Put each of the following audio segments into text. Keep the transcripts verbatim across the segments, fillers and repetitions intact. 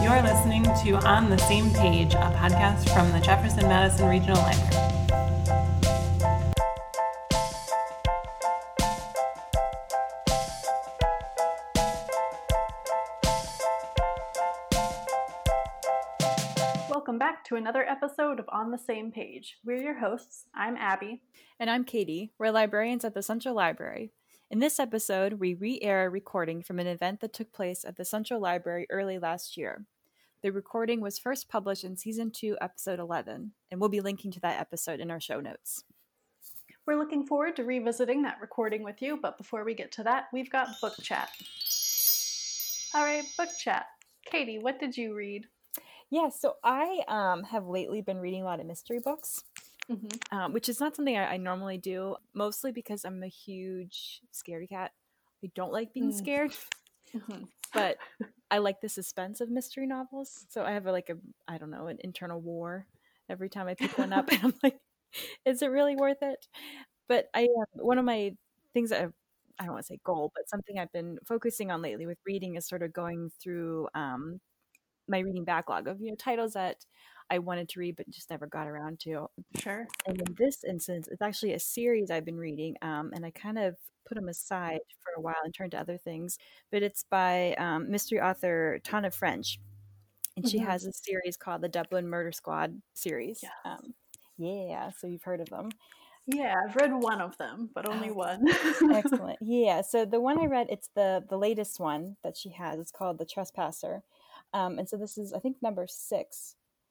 You're listening to On the Same Page, a podcast from the Jefferson-Madison Regional Library. Welcome back to another episode of On the Same Page. We're your hosts. I'm Abby. And I'm Katie. We're librarians at the Central Library. In this episode, we re-air a recording from an event that took place at the Central Library early last year. The recording was first published in Season two, Episode eleven, and we'll be linking to that episode in our show notes. We're looking forward to revisiting that recording with you, but before we get to that, we've got book chat. All right, book chat. Katie, what did you read? Yeah, so I um, have lately been reading a lot of mystery books, mm-hmm. um, which is not something I, I normally do, mostly because I'm a huge scaredy cat. I don't like being mm. scared, mm-hmm. but I like the suspense of mystery novels. So I have a, like a, I don't know, an internal war every time I pick one up. And I'm like, is it really worth it? But I, uh, one of my things that I've, I don't want to say goal, but something I've been focusing on lately with reading is sort of going through um, my reading backlog of, you know, titles that I wanted to read but just never got around to. Sure. And in this instance, it's actually a series I've been reading, um, and I kind of put them aside for a while and turned to other things. But it's by um, mystery author Tana French, and mm-hmm. she has a series called the Dublin Murder Squad series. Yes. Um, yeah, so you've heard of them. Yeah, I've read one of them, but only one. Excellent. Yeah, so the one I read, it's the the latest one that she has. It's called The Trespasser. Um, and so this is, I think, number six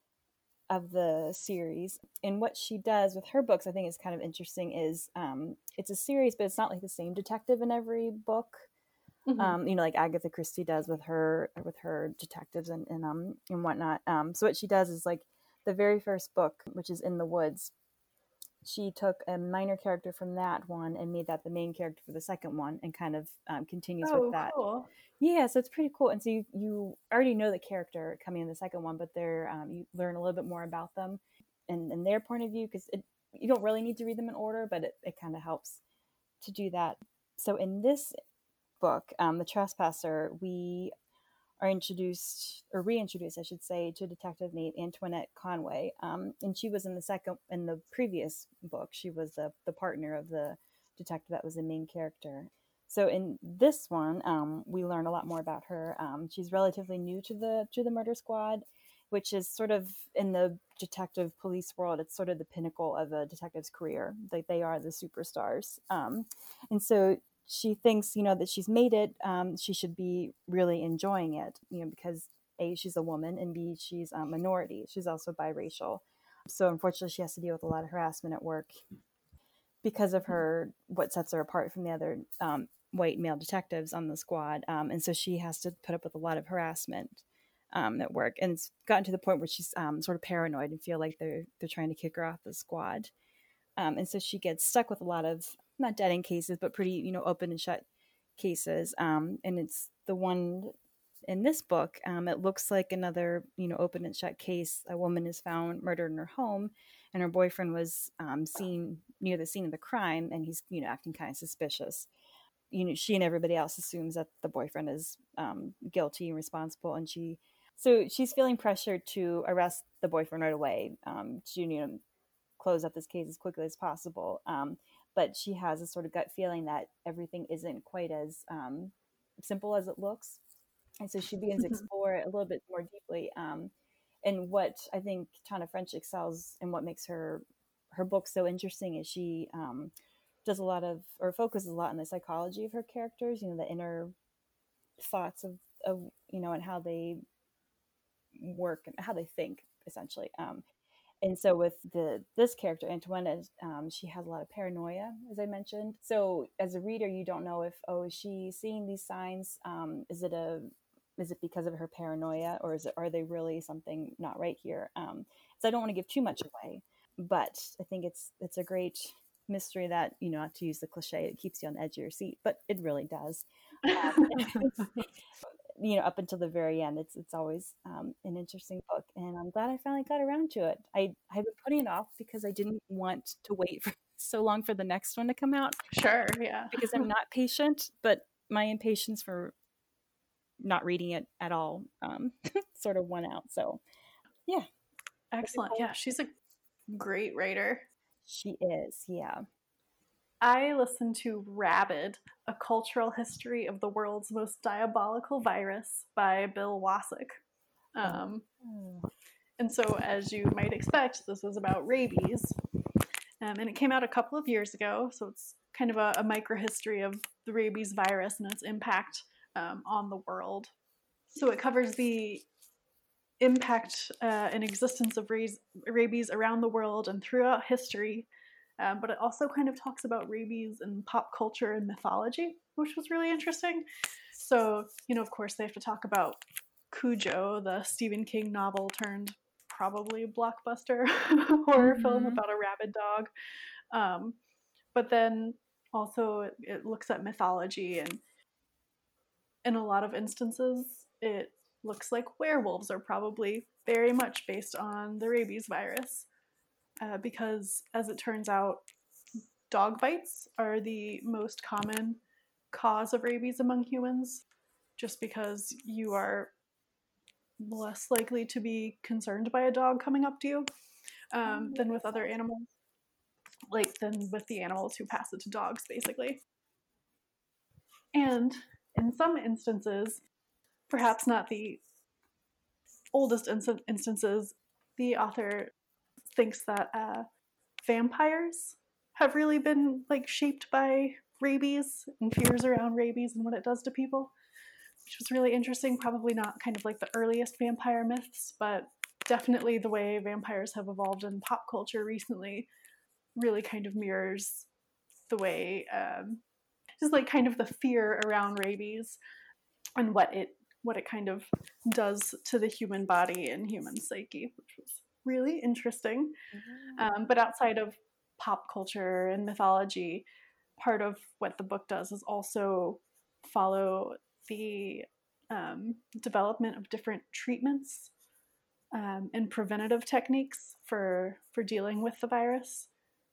of the series. And what she does with her books, I think is kind of interesting, is um, it's a series, but it's not like the same detective in every book. Mm-hmm. Um, you know, like Agatha Christie does with her with her detectives and and um and whatnot. Um, so what she does is, like, the very first book, which is In the Woods, she took a minor character from that one and made that the main character for the second one, and kind of um, continues oh, with that. Cool. Yeah, so it's pretty cool. And so you, you already know the character coming in the second one, but they're um, you learn a little bit more about them and, and their point of view, because you don't really need to read them in order, but it, it kind of helps to do that. So in this book, um, The Trespasser, we are introduced, or reintroduced, I should say, to detective named Antoinette Conway. Um, and she was in the second, in the previous book, she was the, the partner of the detective that was the main character. So in this one, um, we learn a lot more about her. Um, she's relatively new to the to the murder squad, which is sort of, in the detective police world, it's sort of the pinnacle of a detective's career. Like, they are the superstars. Um, and so she thinks, you know, that she's made it. Um, she should be really enjoying it, you know, because A, she's a woman, and B, she's a minority. She's also biracial. So unfortunately, she has to deal with a lot of harassment at work because of her, what sets her apart from the other um, white male detectives on the squad. Um, and so she has to put up with a lot of harassment um, at work. And it's gotten to the point where she's um, sort of paranoid and feel like they're they're trying to kick her off the squad. Um, and so she gets stuck with a lot of, not dead end cases, but pretty, you know, open and shut cases. Um, and it's the one in this book, um, it looks like another, you know, open and shut case. A woman is found murdered in her home, and her boyfriend was um, seen near the scene of the crime, and he's, you know, acting kind of suspicious. You know, she and everybody else assumes that the boyfriend is um, guilty and responsible, and she, so she's feeling pressured to arrest the boyfriend right away, um, to, you know, close up this case as quickly as possible. Um, but she has a sort of gut feeling that everything isn't quite as um, simple as it looks. And so she begins to explore it a little bit more deeply. Um, and what I think Tana French excels, and what makes her her book so interesting, is she um, does a lot of, or focuses a lot on the psychology of her characters, you know, the inner thoughts of, of you know, and how they work and how they think, essentially. Um, and so with the this character, Antoinette, um, she has a lot of paranoia, as I mentioned. So as a reader, you don't know if, oh, is she seeing these signs? Um, is it a Is it because of her paranoia, or is it, are they really something not right here? Um, so I don't want to give too much away, but I think it's it's a great mystery that, you know, not to use the cliche, it keeps you on the edge of your seat, but it really does. Um, you know, up until the very end, it's it's always um, an interesting book, and I'm glad I finally got around to it. I I've been putting it off because I didn't want to wait for so long for the next one to come out. Sure, yeah. Because I'm not patient, but my impatience for not reading it at all um, sort of won out. So, yeah. Excellent. Yeah, she's a great writer. She is, yeah. I listened to Rabid, A Cultural History of the World's Most Diabolical Virus by Bill Wasik. Um, oh. And so, as you might expect, this is about rabies. Um, and it came out a couple of years ago, so it's kind of a, a microhistory of the rabies virus and its impact um, on the world. So it covers the impact uh, and existence of rabies around the world and throughout history. Um, but it also kind of talks about rabies in pop culture and mythology, which was really interesting. So, you know, of course, they have to talk about Cujo, the Stephen King novel turned probably blockbuster horror mm-hmm. film about a rabid dog. Um, but then also it, it looks at mythology, and in a lot of instances, it looks like werewolves are probably very much based on the rabies virus. Uh, because, as it turns out, dog bites are the most common cause of rabies among humans, just because you are less likely to be concerned by a dog coming up to you um, than with other animals, like than with the animals who pass it to dogs, basically. And in some instances, perhaps not the oldest inst- instances, the author thinks that uh, vampires have really been like shaped by rabies and fears around rabies and what it does to people, which was really interesting. Probably not kind of like the earliest vampire myths, but definitely the way vampires have evolved in pop culture recently really kind of mirrors the way um, just like kind of the fear around rabies and what it what it kind of does to the human body and human psyche, which was really interesting. Mm-hmm. Um, but outside of pop culture and mythology, part of what the book does is also follow the um, development of different treatments um, and preventative techniques for for dealing with the virus.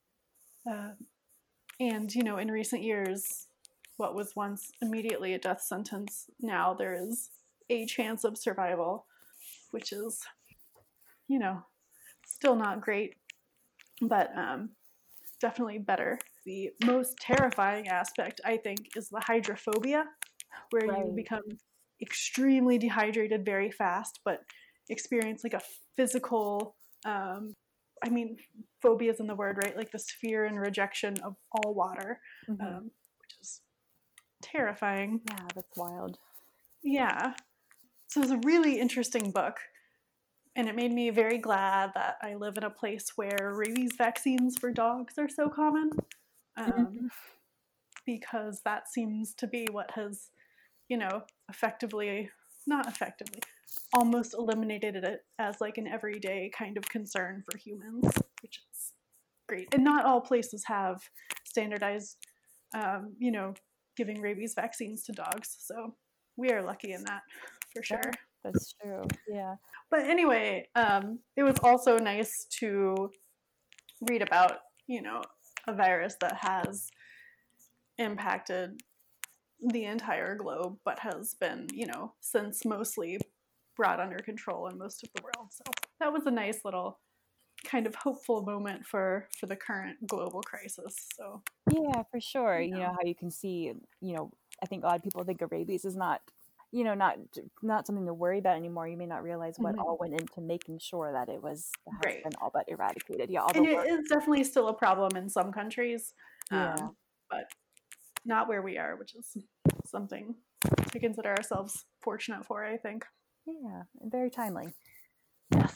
Uh, and you know, in recent years, what was once immediately a death sentence, now there is a chance of survival, which is, you know, still not great, but um, definitely better. The most terrifying aspect, I think, is the hydrophobia, where right. you become extremely dehydrated very fast, but experience like a physical, um, I mean, phobia is in the word, right? Like this fear and rejection of all water, mm-hmm. um, which is terrifying. Yeah, that's wild. Yeah. So it's a really interesting book. And it made me very glad that I live in a place where rabies vaccines for dogs are so common, um, mm-hmm. because that seems to be what has, you know, effectively, not effectively, almost eliminated it as like an everyday kind of concern for humans, which is great. And not all places have standardized, um, you know, giving rabies vaccines to dogs. So we are lucky in that, for sure. Yeah. That's true. Yeah. But anyway, um, it was also nice to read about, you know, a virus that has impacted the entire globe, but has been, you know, since mostly brought under control in most of the world. So that was a nice little kind of hopeful moment for, for the current global crisis. So yeah, for sure. You know, you know how you can see, you know, I think a lot of people think of rabies as not you know, not not something to worry about anymore. You may not realize what mm-hmm. all went into making sure that it was right. been all but eradicated. Yeah, all and the it work. is definitely still a problem in some countries, yeah. um, but not where we are, which is something to consider ourselves fortunate for, I think. Yeah, and very timely. Yes.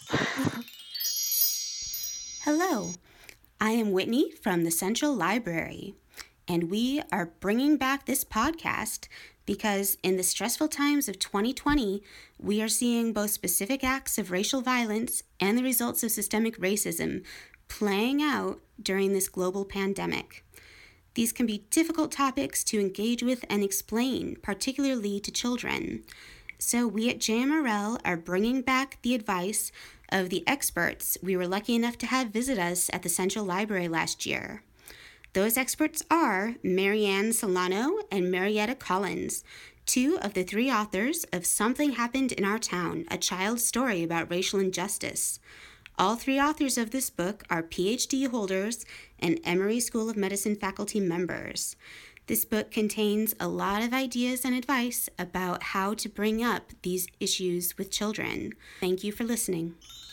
Hello, I am Whitney from the Central Library, and we are bringing back this podcast because in the stressful times of twenty twenty, we are seeing both specific acts of racial violence and the results of systemic racism playing out during this global pandemic. These can be difficult topics to engage with and explain, particularly to children. So we at J M R L are bringing back the advice of the experts we were lucky enough to have visit us at the Central Library last year. Those experts are Marianne Solano and Marietta Collins, Two of the three authors of Something Happened in Our Town, A Child's Story About Racial Injustice. All three authors of this book are P H D holders and Emory School of Medicine faculty members. This book contains a lot of ideas and advice about how to bring up these issues with children. Thank you for listening.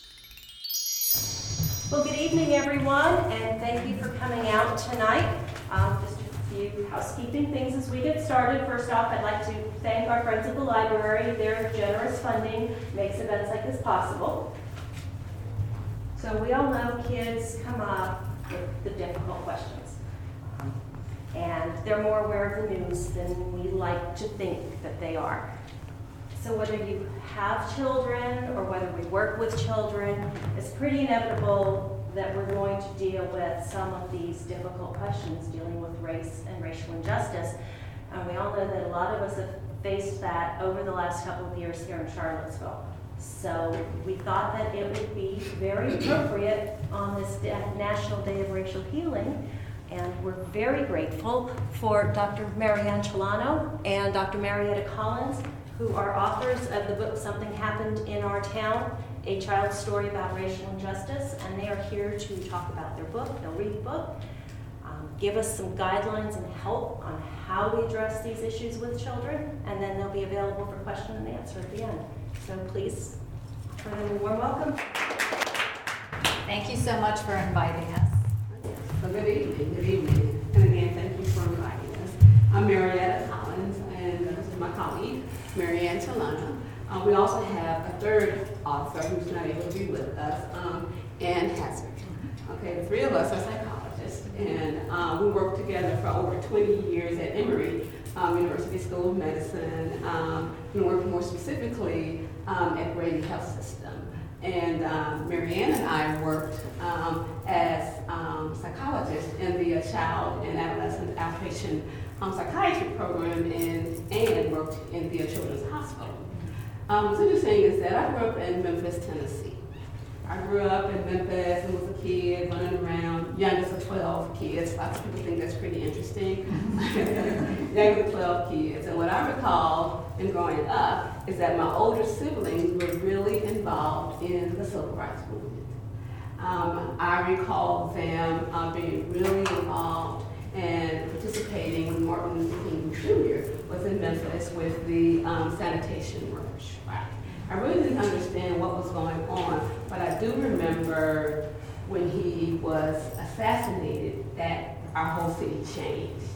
Well, good evening, everyone, and thank you for coming out tonight. Um, just a few housekeeping things as we get started. First off, I'd like to thank our friends at the library. Their generous funding makes events like this possible. So we all know kids come up with the difficult questions. Um, and they're more aware of the news than we like to think that they are. So whether you have children or whether we work with children, it's pretty inevitable that we're going to deal with some of these difficult questions dealing with race and racial injustice. And we all know that a lot of us have faced that over the last couple of years here in Charlottesville. So we thought that it would be very appropriate on this National Day of Racial Healing, and we're very grateful for Doctor Marianne Chelano and Doctor Marietta Collins, who are authors of the book Something Happened in Our Town, A Child's Story About Racial Injustice, and they are here to talk about their book. They'll read the book, um, give us some guidelines and help on how we address these issues with children, and then they'll be available for question and answer at the end. So please, for them a warm welcome. Thank you so much for inviting us. So good evening, good evening. And again, thank you for inviting us. I'm Marietta Collins, and this is my colleague, Marianne Chelano. Uh, we also have a third author who's not able to be with us, um, Ann Hazard. Okay, the three of us are psychologists, and uh, we worked together for over twenty years at Emory um, University School of Medicine, um, and worked more specifically um, at Grady Health System. And um, Marianne and I worked um, as um, psychologists in the uh, child and adolescent outpatient um, psychiatry program, and, and worked in the Children's Hospital. Um, what's interesting is that I grew up in Memphis, Tennessee. I grew up in Memphis and was a kid running around, youngest of twelve kids. Lots of people think that's pretty interesting. Youngest of twelve kids. And what I recall in growing up is that my older siblings were really involved in the civil rights movement. Um, I recall them uh, being really involved and participating when Martin Luther King Junior was in Memphis with the um, sanitation workers strike. I really didn't understand what was going on, but I do remember when he was assassinated that our whole city changed.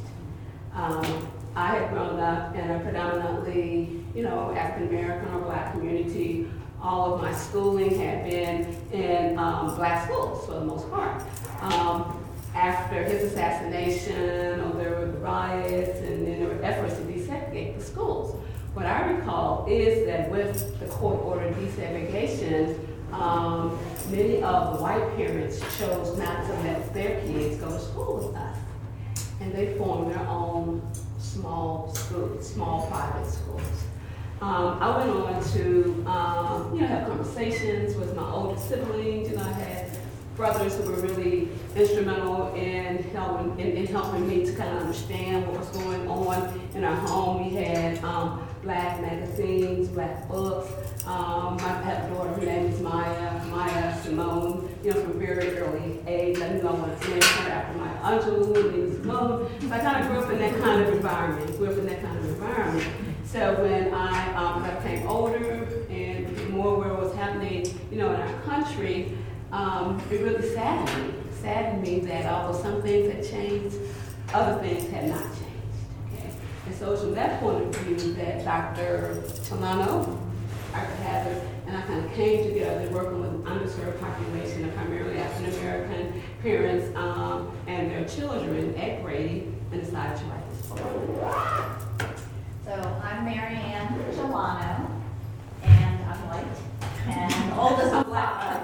Um, I had grown up in a predominantly, you know, African American or Black community. All of my schooling had been in um, Black schools for the most part. Um, after his assassination, or there were the riots, and then there were efforts to desegregate the schools. What I recall is that with the court-ordered desegregation, um, many of the white parents chose not to let their kids go to school with us. And they formed their own small schools, small private schools. Um, I went on to um, you know, have conversations with my older siblings. You know, I had brothers who were really instrumental in helping, in, in helping me to kind of understand what was going on in our home. We had um, Black magazines, Black books. Um, I have a daughter, her name is Maya, Maya Simone. You know, from a very early age, I knew I wanted to name her after my uncle, her name is Simone. So I kind of grew up in that kind of environment, grew up in that kind of environment. So when I, um, I became older and became more aware of what's happening, you know, in our country, um, it really saddened me. It saddened me that although some things had changed, other things had not changed. Okay, and so it's from that point of view that Doctor Chelano, Doctor Hazard, and I kind of came together working with an underserved population of primarily African American parents um, and their children at Grady, and decided to write this book. So I'm Marianne Chelano, and I'm white, and the oldest of Black.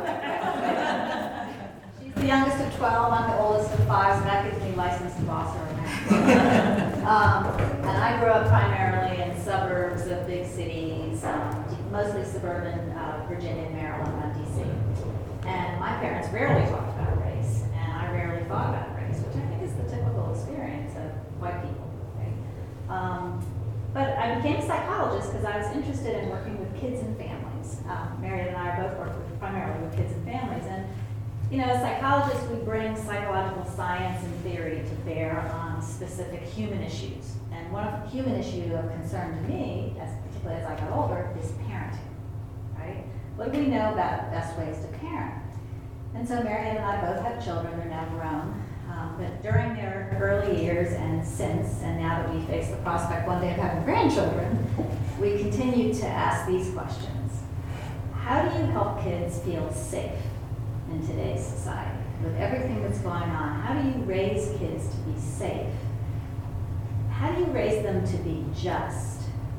She's the youngest of twelve, I'm the oldest of five, so that gives me license to boss her around. um, and I grew up primarily in suburbs of big cities, um, mostly suburban uh, Virginia, Maryland, and D C. And my parents rarely talked about race, and I rarely thought about race, which I think is the typical experience of white people. Right? Um, But I became a psychologist because I was interested in working with kids and families. Um, Mariette and I both work with, primarily with kids and families. And, you know, as psychologists, we bring psychological science and theory to bear on specific human issues. And one of the human issue of concern to me, as particularly as I got older, is parenting, right? What do we know about best ways to parent? And so Mariette and I both have children, they're now grown. Um, but during their early years and since, and now that we face the prospect one day of having grandchildren, we continue to ask these questions. How do you help kids feel safe in today's society? With everything that's going on, how do you raise kids to be safe? How do you raise them to be just?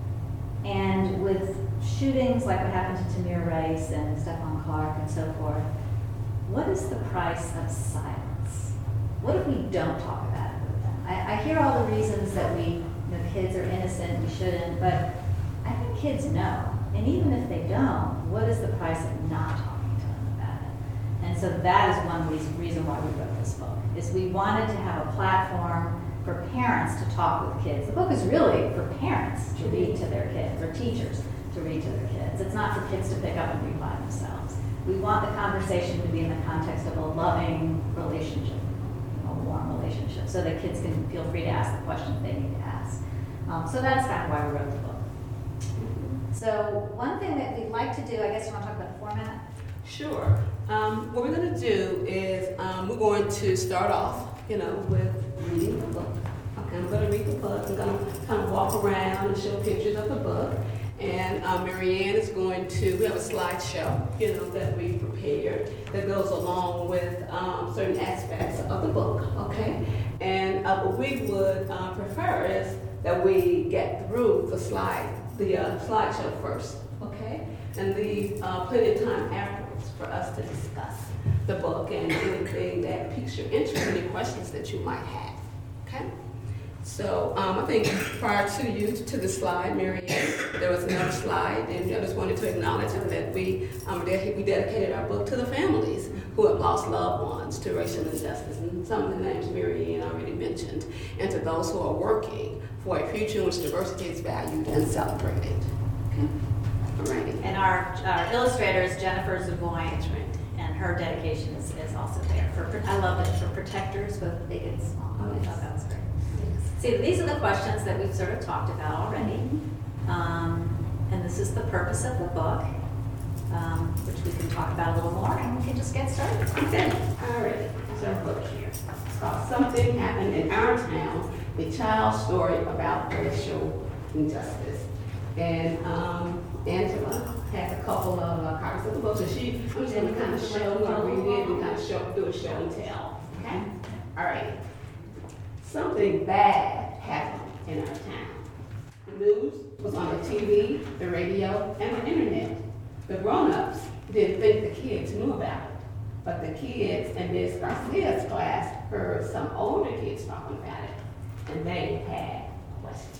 And with shootings like what happened to Tamir Rice and Stephon Clark and so forth, what is the price of silence? What if we don't talk about it with them? I, I hear all the reasons that we, the kids are innocent, we shouldn't, but I think kids know. And even if they don't, what is the price of not talking to them about it? And so that is one reason why we wrote this book, is we wanted to have a platform for parents to talk with kids. The book is really for parents to read to their kids, or teachers to read to their kids. It's not for kids to pick up and read by themselves. We want the conversation to be in the context of a loving relationship, a warm relationship, so that kids can feel free to ask the questions they need to ask. Um, so that's kind of why we wrote the book. So one thing that we'd like to do, I guess you want to talk about the format? Sure. Um, what we're going to do is um, we're going to start off, you know, with reading the book. Okay, I'm going to read the book. I'm going to kind of walk around and show pictures of the book. And um, Marianne is going to, we have a slideshow, you know, that we prepared that goes along with um, certain aspects of the book, okay? And uh, what we would uh, prefer is that we get through the slide, the uh, slideshow first, okay? And leave uh, plenty of time afterwards for us to discuss the book and anything that piques your interest, any questions that you might have, okay? So um, I think prior to you, to the slide, Marianne, there was another slide, and I just wanted to acknowledge that we um, we dedicated our book to the families who have lost loved ones to racial injustice, and some of the names Marianne already mentioned, and to those who are working for a future in which diversity is valued and celebrated. Okay? Alrighty. And our, our illustrator is Jennifer Zavoy, and her dedication is, is also there. For I love it, for protectors, both big and small. Oh, I thought that was great. See, these are the questions that we've sort of talked about already. Um, and this is the purpose of the book, um, which we can talk about a little more, and we can just get started. Okay, all right, so our book here. It's called Something Happened in Our Town, a child's story about racial injustice. And um, Angela has a couple of uh, copies of the book, so she, I'm just going to kind of show, we're going to read it and kind of show, do a show and tell. Okay? All right. Something bad happened in our town. The news was on the T V, the radio, and the internet. The grown-ups didn't think the kids knew about it, but the kids in Miz Garcia's class heard some older kids talking about it, and they had questions.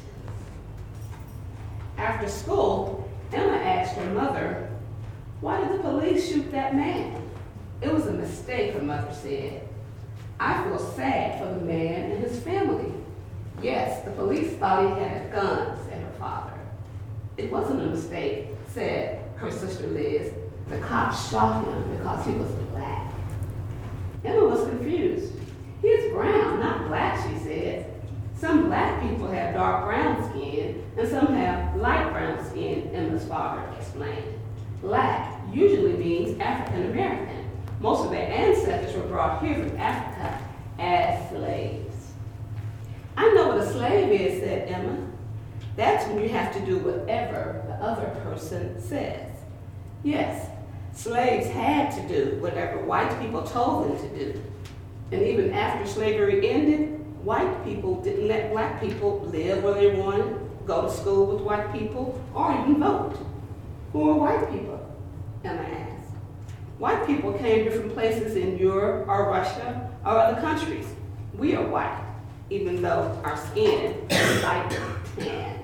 After school, Emma asked her mother, "Why did the police shoot that man?" "It was a mistake," her mother said. "I feel sad for the man and his family." "Yes, the police thought he had a gun," said her father. "It wasn't a mistake," said her sister Liz. "The cops shot him because he was black." Emma was confused. "He is brown, not black," she said. "Some black people have dark brown skin and some have light brown skin," Emma's father explained. Black usually means African American. Most of their ancestors were brought here from Africa as slaves. "I know what a slave is," said Emma. "That's when you have to do whatever the other person says." Yes, slaves had to do whatever white people told them to do. And even after slavery ended, white people didn't let black people live where they wanted, go to school with white people, or even vote. "Who are white people?" Emma asked. "White people came different places in Europe or Russia or other countries. We are white, even though our skin is light tan."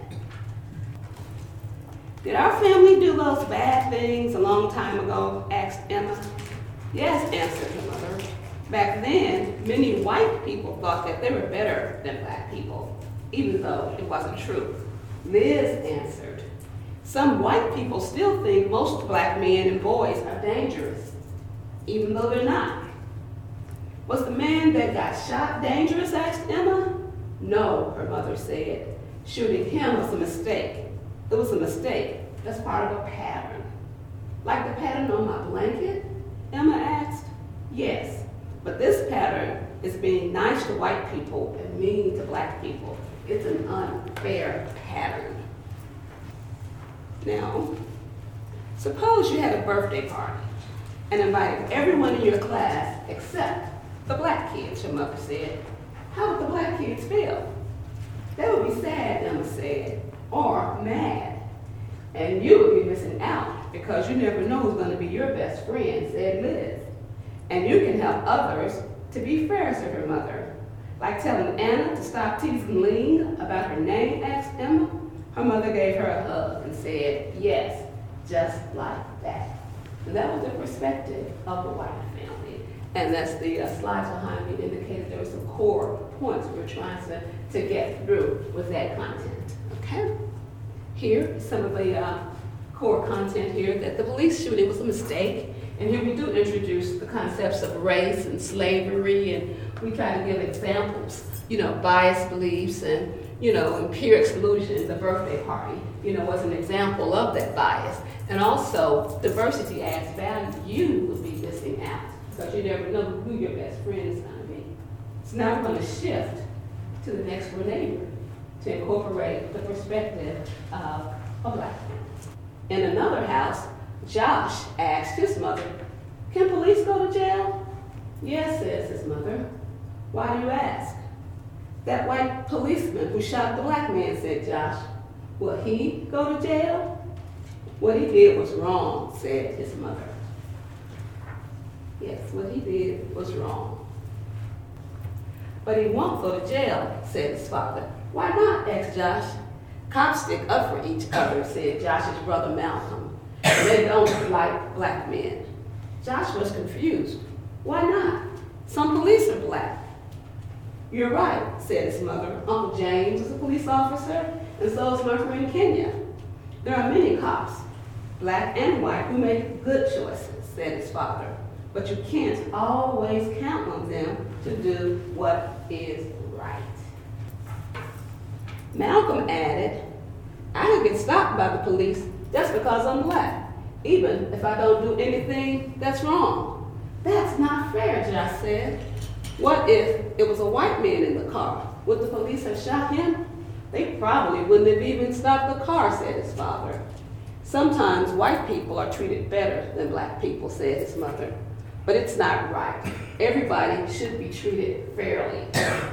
"Did our family do those bad things a long time ago?" asked Emma. "Yes," answered her mother. "Back then, many white people thought that they were better than black people, even though it wasn't true. Liz answered, some white people still think most black men and boys are dangerous, even though they're not. Was the man that got shot dangerous, asked Emma. No, her mother said. Shooting him was a mistake. It was a mistake. That's part of a pattern. Like the pattern on my blanket? Emma asked. Yes, but this pattern is being nice to white people and mean to black people. It's an unfair pattern. Now, suppose you had a birthday party and invited everyone in your class except the black kids, your mother said. How would the black kids feel? They would be sad, Emma said, or mad. And you would be missing out because you never know who's going to be your best friend, said Liz. And you can help others to be fair, said her mother. Like telling Anna to stop teasing Ling about her name, asked Emma. Her mother gave her a hug and said, yes, just like that. And that was the perspective of the white family. And that's the uh, slides behind me indicated there were some core points we were trying to, to get through with that content, okay? Here, some of the uh, core content here, that the police shooting was a mistake. And here we do introduce the concepts of race and slavery, and we try to give examples, you know, biased beliefs and, you know, and peer exclusion. The birthday party, you know, was an example of that bias. And also, diversity adds value. You would be missing out because you never know who your best friend is going to be. So now we're going to shift to the next door neighbor to incorporate the perspective of a black man. In another house, Josh asked his mother, can police go to jail? Yes, says his mother. Why do you ask? That white policeman who shot the black man, said Josh. Will he go to jail? What he did was wrong, said his mother. Yes, what he did was wrong. But he won't go to jail, said his father. Why not? Asked Josh. Cops stick up for each other, said Josh's brother Malcolm. They don't like black men. Josh was confused. Why not? Some police are black. You're right, said his mother. Uncle James is a police officer, and so is my friend Kenya. There are many cops, black and white, who make good choices, said his father. But you can't always count on them to do what is right. Malcolm added, I could get stopped by the police just because I'm black, even if I don't do anything that's wrong. That's not fair, Josh said. What if it was a white man in the car? Would the police have shot him? They probably wouldn't have even stopped the car, said his father. Sometimes white people are treated better than black people, said his mother. But it's not right. Everybody should be treated fairly.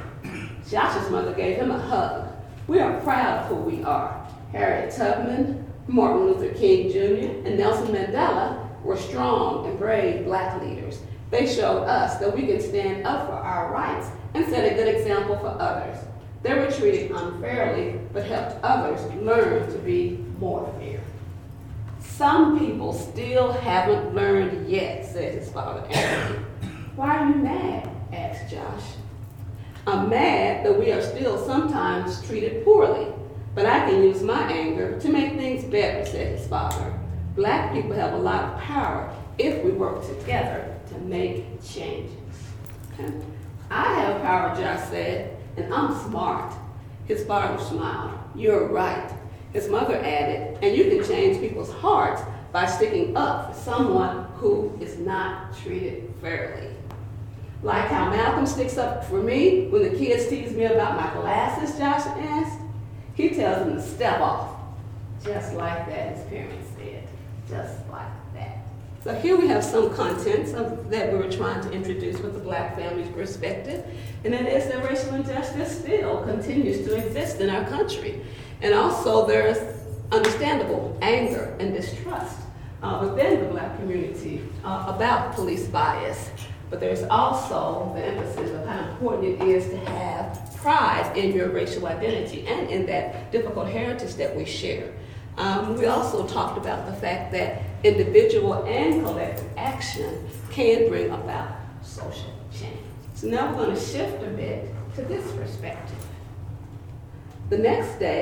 Josh's mother gave him a hug. We are proud of who we are. Harriet Tubman, Martin Luther King Junior, and Nelson Mandela were strong and brave black leaders. They showed us that we can stand up for our rights and set a good example for others. They were treated unfairly, but helped others learn to be more fair. Some people still haven't learned yet, said his father Anthony. Why are you mad? Asked Josh. I'm mad that we are still sometimes treated poorly, but I can use my anger to make things better, said his father. Black people have a lot of power if we work together to make changes. Okay? I have power, Josh said, and I'm smart. His father smiled. You're right. His mother added, and you can change people's hearts by sticking up for someone who is not treated fairly. Like how Malcolm sticks up for me when the kids tease me about my glasses, Josh asked. He tells them to step off. Just like that, his parents said. Just like that. So here we have some content of, that we were trying to introduce with the black family's perspective, and that is that racial injustice still continues to exist in our country. And also there's understandable anger and distrust uh, within the black community uh, about police bias. But there's also the emphasis of how important it is to have pride in your racial identity and in that difficult heritage that we share. Um, we also talked about the fact that individual and collective action can bring about social change. So now we're going to shift a bit to this perspective. The next day,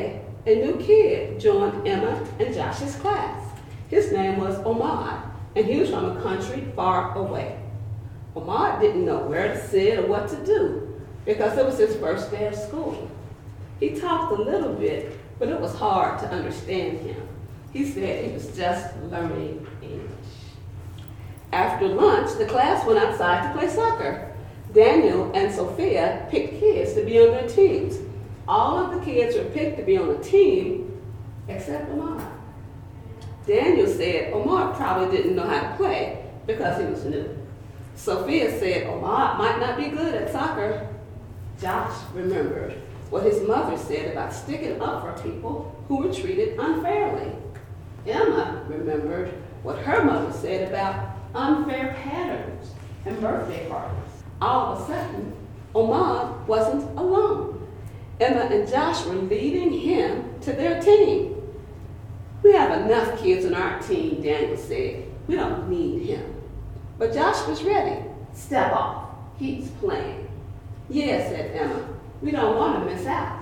a new kid joined Emma and Josh's class. His name was Omar, and he was from a country far away. Omar didn't know where to sit or what to do because it was his first day of school. He talked a little bit, but it was hard to understand him. He said he was just learning English. After lunch, the class went outside to play soccer. Daniel and Sophia picked kids to be on their teams. All of the kids were picked to be on a team except Omar. Daniel said Omar probably didn't know how to play because he was new. Sophia said Omar might not be good at soccer. Josh remembered what his mother said about sticking up for people who were treated unfairly. Emma remembered what her mother said about unfair patterns and birthday parties. All of a sudden, Omar wasn't alone. Emma and Josh were leading him to their team. We have enough kids on our team, Daniel said. We don't need him. But Josh was ready. Step off. He's playing. Yes, said Emma. We don't want to miss out.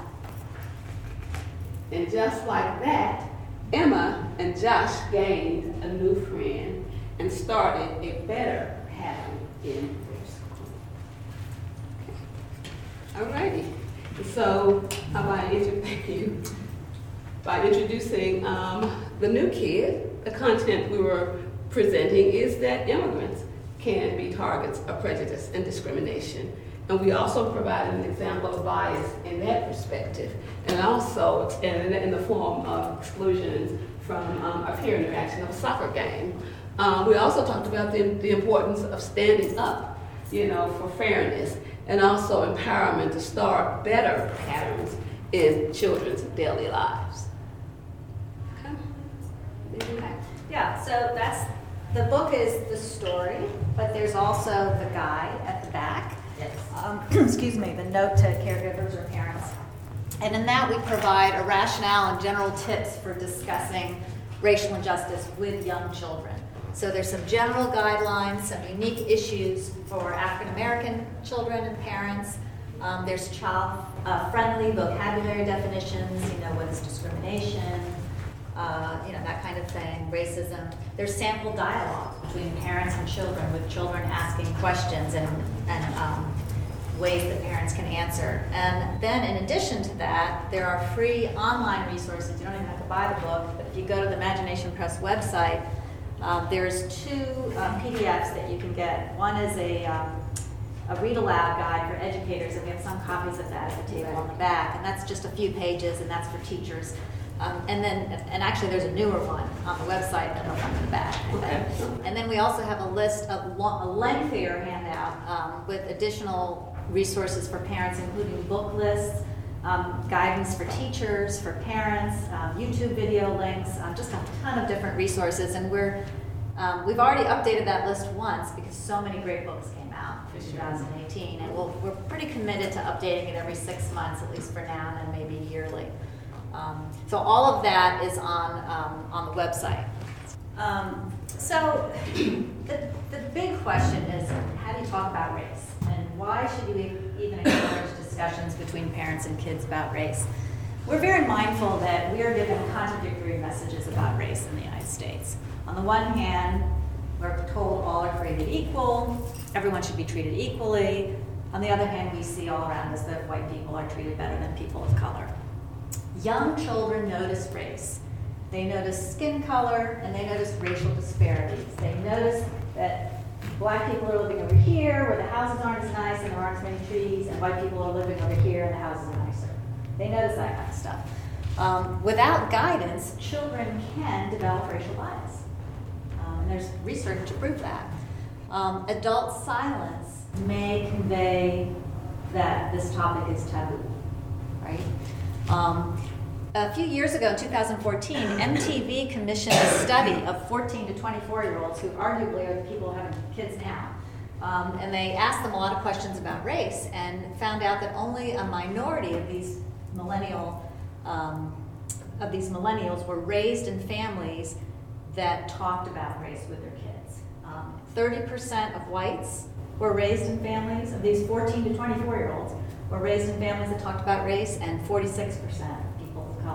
And just like that, Emma and Josh gained a new friend and started a better pattern in their school. Okay. All righty. So, how about I thank you by introducing um, the new kid. The content we were presenting is that immigrants can be targets of prejudice and discrimination. And we also provided an example of bias in that perspective, and also in, in the form of exclusions from um, a peer interaction of a soccer game. Um, we also talked about the, the importance of standing up, you know, for fairness, and also empowerment to start better patterns in children's daily lives. Okay. Okay. Yeah, so that's, the book is the story, but there's also the guide at the back. Yes. Um, excuse me, the note to caregivers or parents. And in that we provide a rationale and general tips for discussing racial injustice with young children. So there's some general guidelines, some unique issues for African American children and parents. Um, there's child-friendly uh, vocabulary definitions, you know, what is discrimination, uh, you know, that kind of thing, racism. There's sample dialogue between parents and children, with children asking questions and, and um, ways that parents can answer. And then in addition to that, there are free online resources. You don't even have to buy the book, but if you go to the Imagination Press website, Um, there's two um, P D Fs that you can get. One is a, um, a read-aloud guide for educators, and we have some copies of that at the table on the back, and that's just a few pages, and that's for teachers. Um, and then, and actually there's a newer one on the website and a one in the back. Okay. And then we also have a list of lo- a lengthier handout um, with additional resources for parents, including book lists, Um, guidance for teachers, for parents, um, YouTube video links, um, just a ton of different resources. And we're, um, we've already updated that list once because so many great books came out for two thousand eighteen. And we'll, we're pretty committed to updating it every six months, at least for now, and then maybe yearly. Um, so all of that is on, um, on the website. Um, so the, the big question is, how do you talk about race? And why should you even encourage discussions between parents and kids about race? We're very mindful that we are given contradictory messages about race in the United States. On the one hand, we're told all are created equal, everyone should be treated equally. On the other hand, we see all around us that white people are treated better than people of color. Young children notice race. They notice skin color, and they notice racial disparities. They notice that black people are living over here where the houses aren't as nice and there aren't as many trees, and white people are living over here and the houses are nicer. They notice that kind of stuff. Um, without guidance, children can develop racial bias. Um, and there's research to prove that. Um, adult silence may convey that this topic is taboo, right? Um, A few years ago, in two thousand fourteen, M T V commissioned a study of fourteen to twenty-four-year-olds who arguably are the people having kids now. Um, and they asked them a lot of questions about race and found out that only a minority of these millennial um, of these millennials were raised in families that talked about race with their kids. Um, thirty percent of whites were raised in families, of these fourteen to twenty-four-year-olds, were raised in families that talked about race, and forty-six percent color.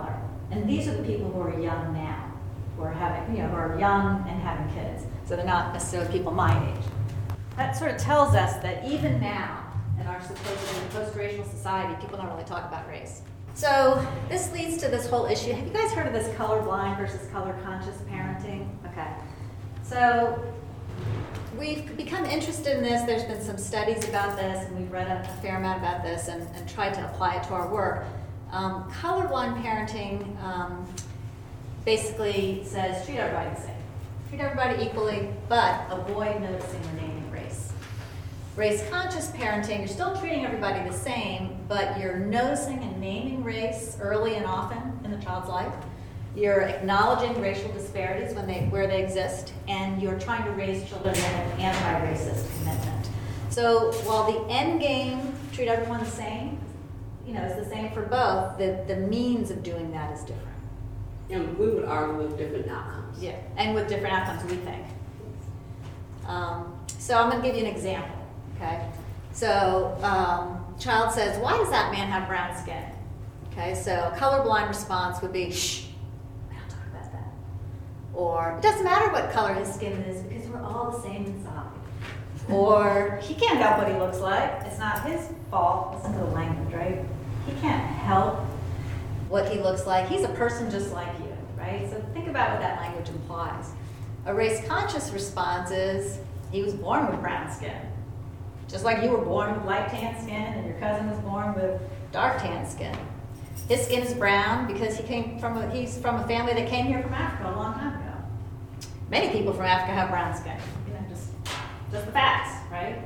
And these are the people who are young now, who are having, you know, who are young and having kids. So they're not necessarily people my age. That sort of tells us that even now, in our supposedly post-racial society, people don't really talk about race. So this leads to this whole issue. Have you guys heard of this colorblind versus color-conscious parenting? Okay. So we've become interested in this. There's been some studies about this, and we've read a, a fair amount about this and, and tried to apply it to our work. Um, colorblind parenting um, basically says treat everybody the same. Treat everybody equally, but avoid noticing or naming race. Race-conscious parenting, you're still treating everybody the same, but you're noticing and naming race early and often in the child's life. You're acknowledging racial disparities when they, where they exist, and you're trying to raise children in an anti-racist commitment. So while the end game, treat everyone the same, you know, is the same for both, the, the means of doing that is different. And we would argue with different outcomes. Yeah, and with different outcomes, we think. Um, so I'm going to give you an example, okay? So um, child says, why does that man have brown skin? Okay, so colorblind response would be, shh, we don't talk about that. Or, it doesn't matter what color his skin is because we're all the same inside. Or, he can't help what he looks like. It's not his fault. Listen to the language, right? He can't help what he looks like. He's a person just like you, right? So think about what that language implies. A race-conscious response is, he was born with brown skin. Just like you were born with light tan skin and your cousin was born with dark tan skin. His skin is brown because he came from a, he's from a family that came here from Africa a long time ago. Many people from Africa have brown skin. You know, just, just the facts, right?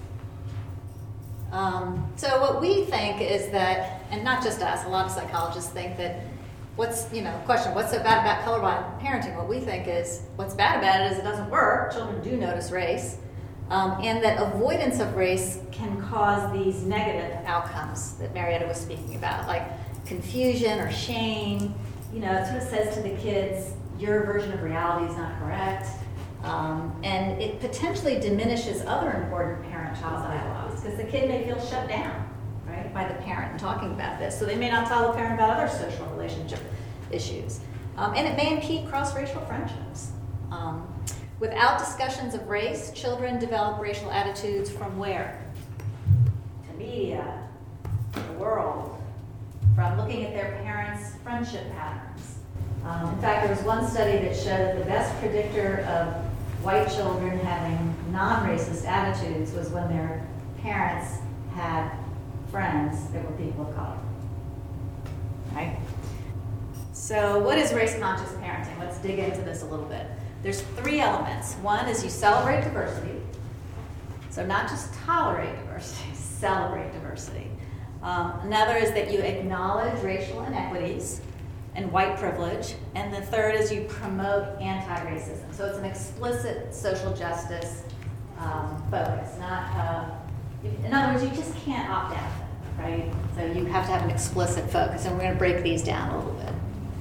Um, so what we think is that, and not just us, a lot of psychologists think that what's, you know, question, what's so bad about colorblind parenting? What we think is, what's bad about it is it doesn't work. Children do notice race. Um, and that avoidance of race can cause these negative outcomes that Marietta was speaking about, like confusion or shame. You know, it sort of says to the kids, your version of reality is not correct. Um, and it potentially diminishes other important parent-child dialogues because the kid may feel shut down, right, by the parent in talking about this. So they may not tell the parent about other social relationship issues. Um, and it may impede cross-racial friendships. Um, without discussions of race, children develop racial attitudes from where? To media, to the world, from looking at their parents' friendship patterns. Um, in fact, there was one study that showed that the best predictor of white children having non-racist attitudes was when their parents had friends that were people of color. Right? So what is race-conscious parenting? Let's dig into this a little bit. There's three elements. One is you celebrate diversity. So not just tolerate diversity, celebrate diversity. Um, another is that you acknowledge racial inequities and white privilege. And the third is you promote anti-racism. So it's an explicit social justice um, focus, not, uh, in other words, you just can't opt out of it, right? So you have to have an explicit focus, and we're going to break these down a little bit.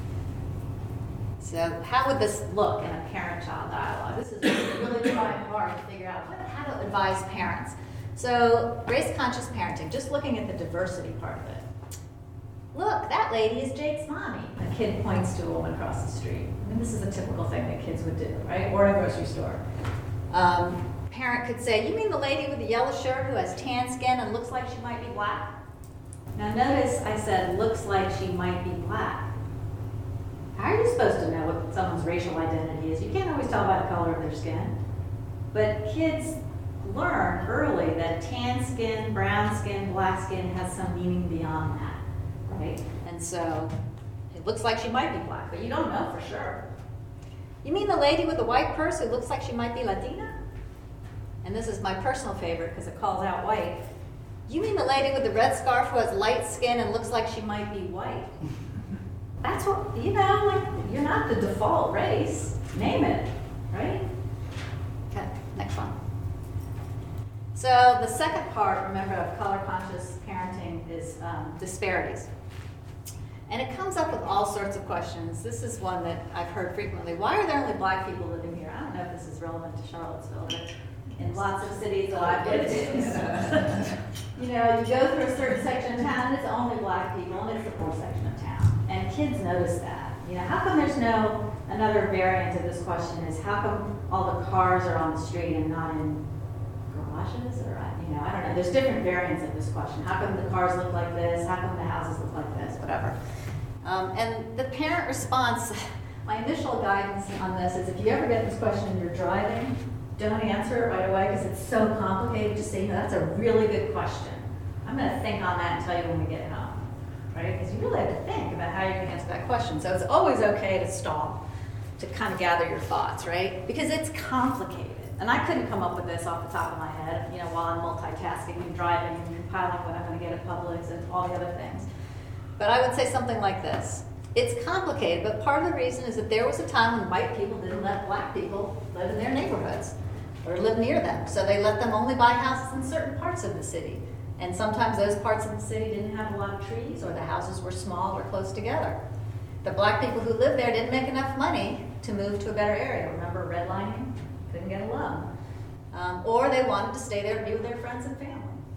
So how would this look in a parent-child dialogue? This is really trying hard to figure out what, how to advise parents. So race-conscious parenting, just looking at the diversity part of it. Look, that lady is Jake's mommy. A kid points to a woman across the street. I mean, this is a typical thing that kids would do, right? Or in a grocery store. Um, parent could say, you mean the lady with the yellow shirt who has tan skin and looks like she might be black? Now notice I said looks like she might be black. How are you supposed to know what someone's racial identity is? You can't always tell by the color of their skin. But kids learn early that tan skin, brown skin, black skin has some meaning beyond that. Right? And so it looks like she might be black, but you don't know for sure. You mean the lady with the white purse who looks like she might be Latina? And this is my personal favorite because it calls out white. You mean the lady with the red scarf who has light skin and looks like she might be white? That's what, you know, like, you're not the default race. Name it, right? Okay, next one. So the second part, remember, of color-conscious parenting is um, disparities. And it comes up with all sorts of questions. This is one that I've heard frequently. Why are there only black people living here? I don't know if this is relevant to Charlottesville, but in lots of cities that I've lived in, you know, you go through a certain section of town, and it's only black people, and it's the poor section of town. And kids notice that. You know, how come there's no, another variant of this question is, how come all the cars are on the street and not in garages? Or, you know, I don't know. There's different variants of this question. How come the cars look like this? How come the houses look like this? Whatever. Um, and the parent response, my initial guidance on this is if you ever get this question and you're driving, don't answer it right away because it's so complicated. Just say, you know, that's a really good question. I'm going to think on that and tell you when we get home, right? Because you really have to think about how you're going to answer that question. So it's always okay to stop, to kind of gather your thoughts, right? Because it's complicated. And I couldn't come up with this off the top of my head, you know, while I'm multitasking and driving and compiling what I'm going to get at Publix and all the other things. But I would say something like this. It's complicated, but part of the reason is that there was a time when white people didn't let black people live in their neighborhoods or live near them. So they let them only buy houses in certain parts of the city. And sometimes those parts of the city didn't have a lot of trees, or the houses were small or close together. The black people who lived there didn't make enough money to move to a better area. Remember redlining? Couldn't get a loan. Um, or they wanted to stay there and be with their friends and family.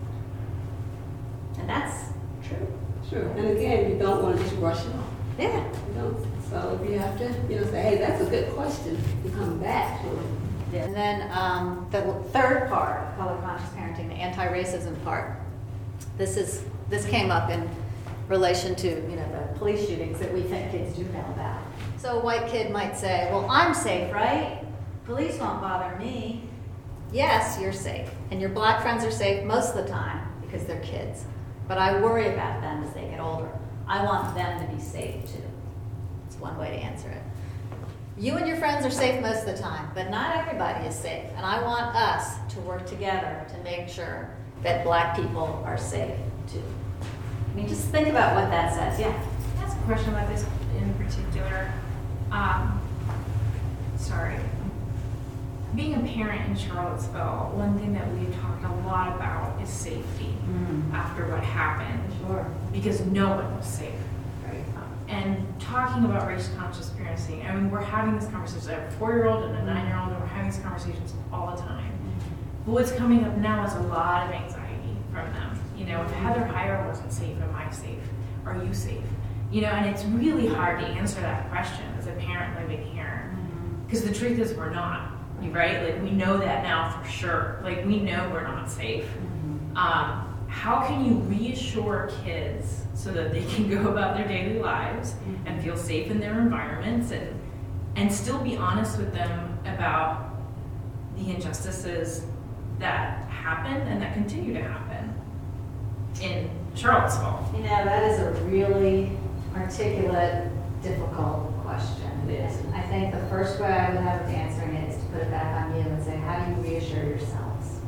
And that's true. Sure. And again, you don't want to just brush it off. Yeah. You don't. So if you have to, you know, say, hey, that's a good question, you come back to it. Yeah. And then um, the third part of color conscious parenting, the anti-racism part. This is this came up in relation to, you know, the police shootings that we think kids do know about. So a white kid might say, well, I'm safe, right? Police won't bother me. Yes, you're safe. And your black friends are safe most of the time because they're kids. But I worry about them as they get older. I want them to be safe too. It's one way to answer it. You and your friends are safe most of the time, but not everybody is safe. And I want us to work together to make sure that black people are safe too. I mean, just think about what that says. Yeah. Can I ask a question about this in particular? Um, sorry. Being a parent in Charlottesville, one thing that we've talked a lot about is safety mm. after what happened. Sure. Because no one was safe. Right. Um, and talking about race-conscious parenting, I mean, we're having this conversation. I have a four-year-old and a nine-year-old, and we're having these conversations all the time. But what's coming up now is a lot of anxiety from them. You know, if Heather Heyer wasn't safe, am I safe? Are you safe? You know, and it's really hard to answer that question as a parent living here. Because mm-hmm. the truth is we're not. Right? Like, we know that now for sure. Like, we know we're not safe. Mm-hmm. Um, how can you reassure kids so that they can go about their daily lives mm-hmm. and feel safe in their environments and and still be honest with them about the injustices that happen and that continue to happen in Charlottesville? You know, that is a really articulate, difficult question. It is. I think the first way I would have of answering it is to put it back on you and say, how do you reassure yourselves?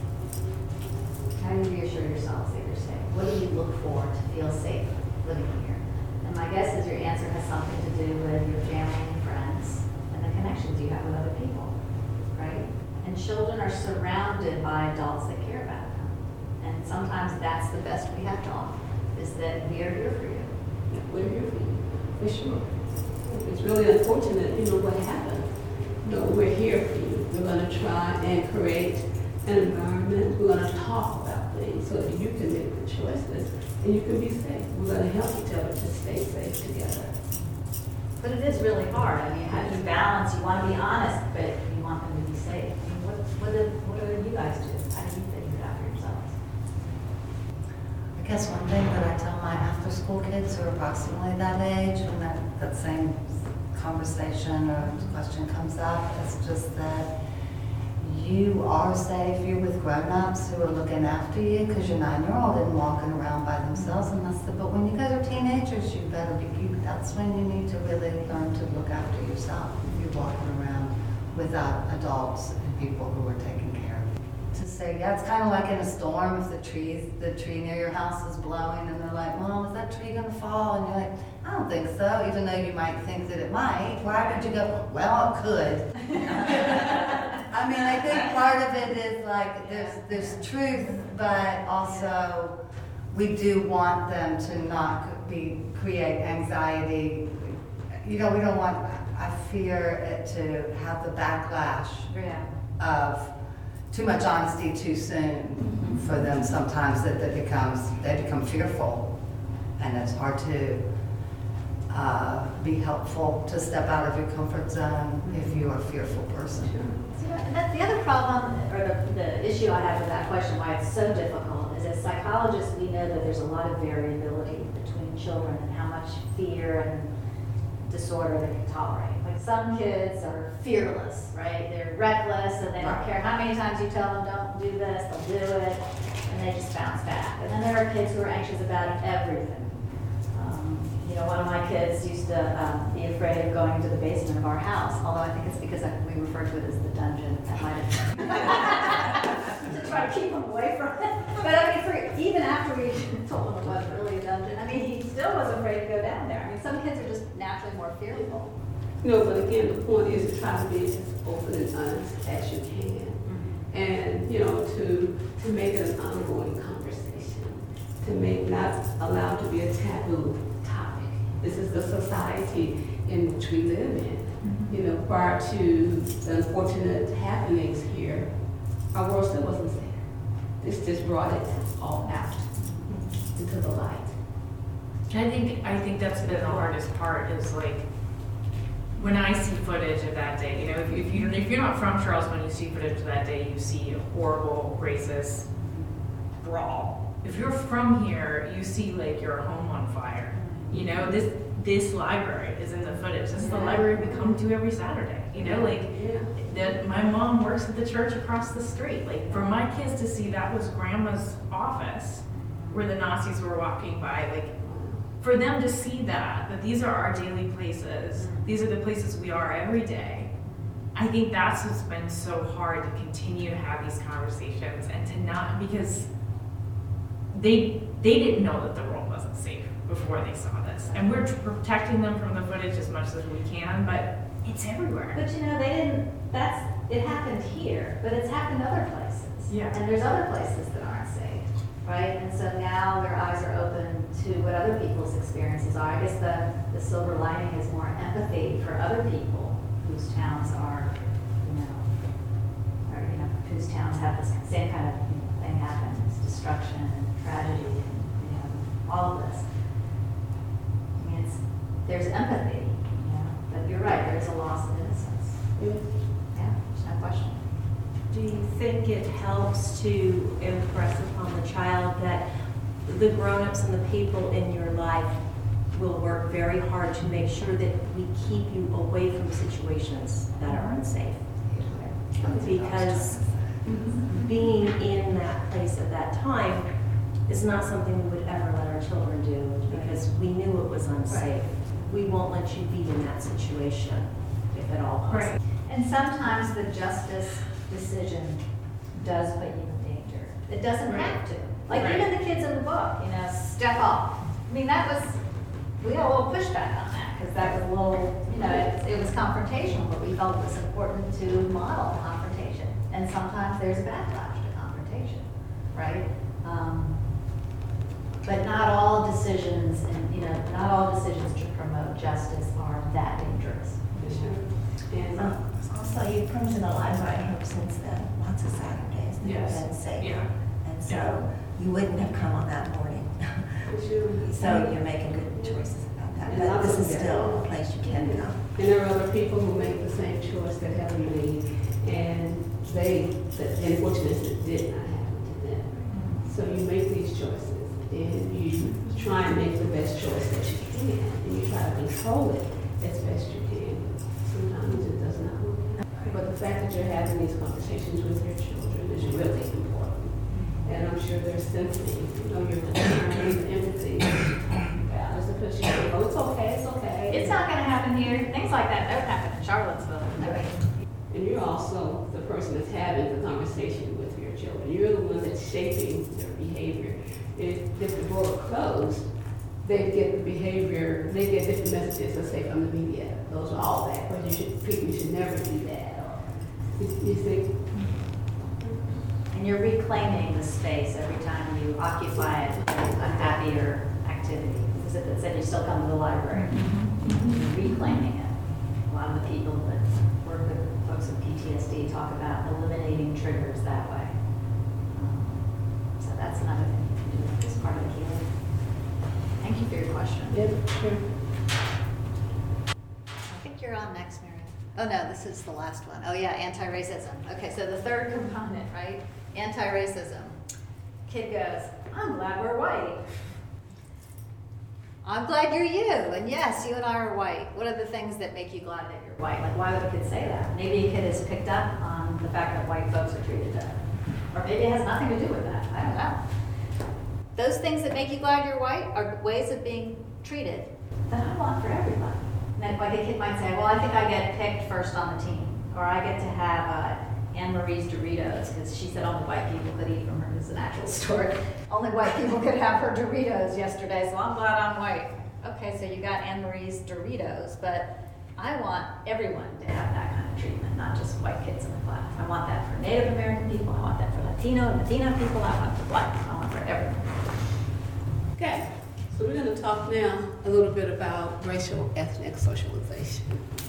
How do you reassure yourselves that you're safe? What do you look for to feel safe living here? And my guess is your answer has something to do with your family and friends and the connections you have with other people, right? And children are surrounded by adults that care about them. And sometimes that's the best we have to offer, is that we are here for you. Yeah, we're here for you, for sure. It's really unfortunate, you know, what happened. No, we're here for you. We're going to try and create an environment. We're going to talk about things so that you can make the choices and you can be safe. We're going to help each other to stay safe together. But it is really hard. I mean, how do you balance? You want to be honest, but you want them to be safe. I mean, what, what, do, what do you guys do? How do you figure it out for yourselves? I guess one thing that I tell my after-school kids who are approximately that age, when that, that same conversation or question comes up, is just that you are safe. You're with grown-ups who are looking after you, because your nine-year-old isn't walking around by themselves. And that's the, but when you guys are teenagers, you better be. You, that's when you need to really learn to look after yourself. You're walking around without adults and people who are taking care of you. To say, yeah, it's kind of like in a storm. If the trees, the tree near your house is blowing, and they're like, "Mom, is that tree gonna fall?" And you're like, "I don't think so," even though you might think that it might. Why would you go, "Well, it could"? I mean, I think part of it is like there's there's truth, but also we do want them to not be create anxiety. You know, we don't want. I fear it to have the backlash Yeah. of too much honesty too soon for them. Sometimes that that becomes they become fearful, and it's hard to. Uh, uh, be helpful to step out of your comfort zone if you're a fearful person. So that, the other problem, or the, the issue I have with that question, why it's so difficult, is as psychologists, we know that there's a lot of variability between children and how much fear and disorder they can tolerate. Like some kids are fearless, right? They're reckless and they don't care how many times you tell them don't do this, they'll do it, and they just bounce back. And then there are kids who are anxious about everything. Um, you know, one of my kids used to um, be afraid of going into the basement of our house, although I think it's because I, we refer to it as the dungeon. That might have to try to keep him away from it. But I mean, for, even after we told him it wasn't really a dungeon, I mean, he still was afraid to go down there. I mean, some kids are just naturally more fearful. You know, but again, the point is to try to be as open and honest as you can. Mm-hmm. And, you know, to to make it an ongoing conversation, to make not allow it to be a taboo topic. This is the society in which we live in. Mm-hmm. You know, prior to the unfortunate happenings here, our world still wasn't safe. This just brought it all out into the light. I think I think that's been the hardest part is like when I see footage of that day. You know, if, if you if you're not from Charles, when you see footage of that day, you see a horrible racist brawl. If you're from here, you see like your home on fire. You know, this this library is in the footage. This is the library we come to every Saturday. You know, like yeah. that. My mom works at the church across the street. Like for my kids to see that was grandma's office, where the Nazis were walking by. Like for them to see that that these are our daily places. These are the places we are every day. I think that's what's been so hard to continue to have these conversations and to not because they they didn't know that the world wasn't safe before they saw this. And we're protecting them from the footage as much as we can, but it's everywhere. But you know, they didn't, that's, it happened here, but it's happened other places. Yeah. And there's other places that aren't safe, right? And so now their eyes are open to what other people's experiences are. I guess the, the silver lining is more empathy for other people whose towns are, you know, or, you know, whose towns have this same kind of you know, thing happen. It's destruction and tragedy and, you know, all of this. I mean, it's, there's empathy, you know, but you're right, there's a loss of innocence. Yeah, there's no question. Do you think it helps to impress upon the child that the grown-ups and the people in your life will work very hard to make sure that we keep you away from situations that are unsafe? Because being in that place at that time is not something we would ever let our children do because we knew it was unsafe. We won't let you be in that situation if at all possible. Right. And sometimes the justice decision does put you in danger. It doesn't Right. have to. Like Right. even the kids in the book, you know, step off. I mean, that was, we got a little pushback on that because that was a little, you know, it, it was confrontational, but we felt it was important to model confrontation. And sometimes there's a backlash to confrontation, right? Um, but not all decisions, and you know, not all decisions to promote justice are that dangerous. Sure. And Um, also, you've come to the library here since then, lots of Saturdays, and Yes. you've been safe. Yeah. And so Yeah. you wouldn't have come on that morning. sure. So you're making good choices about that. And But this also- is still a place you can come. And there are other people who make the same choice that haven't made, and they, the unfortunately, did not happen to them. So you make these choices, and you try and make the best choice that you can, and you try to control it as best you can. Sometimes it does not work out. But the fact that you're having these conversations with your children is really important. And I'm sure they're sensing, you know, your concern and empathy. Yeah, it's because you think, oh, it's okay, it's okay. It's not going to happen here. Things like that don't happen in Charlottesville. And you're also the person that's having the conversation with your children. You're the one that's shaping their behavior. If, if the door closed, they get the behavior, they get different messages, let's say from the media. Those are all bad, but you should, people should never do that. Or, you, you think, And you're reclaiming the space every time you occupy it with a happier activity. Because if it said you still come to the library, you're reclaiming it. A lot of the people that work with folks with P T S D talk about eliminating triggers that way. Um, so that's another thing you can do as part of the healing. Thank you for your question. yeah, sure. Oh, no, this is the last one. Oh, yeah, anti-racism. Okay, so the third component, right? Anti-racism. Kid goes, I'm glad we're white. I'm glad you're you. And yes, you and I are white. What are the things that make you glad that you're white? Like, why would a kid say that? Maybe a kid has picked up on the fact that white folks are treated different. Or maybe it has nothing to do with that. I don't know. Those things that make you glad you're white are ways of being treated that I want for everybody. And like a kid might say, well, I think I get picked first on the team. Or I get to have uh, Anne Marie's Doritos, because she said only white people could eat from her. This is an actual story. Only white people could have her Doritos yesterday, so I'm glad I'm white. Okay, so you got Anne Marie's Doritos, but I want everyone to have that kind of treatment, not just white kids in the class. I want that for Native American people. I want that for Latino and Latina people. I want it for black. I want it for everyone. Okay, so we're going to talk now a little bit about racial ethnic socialization.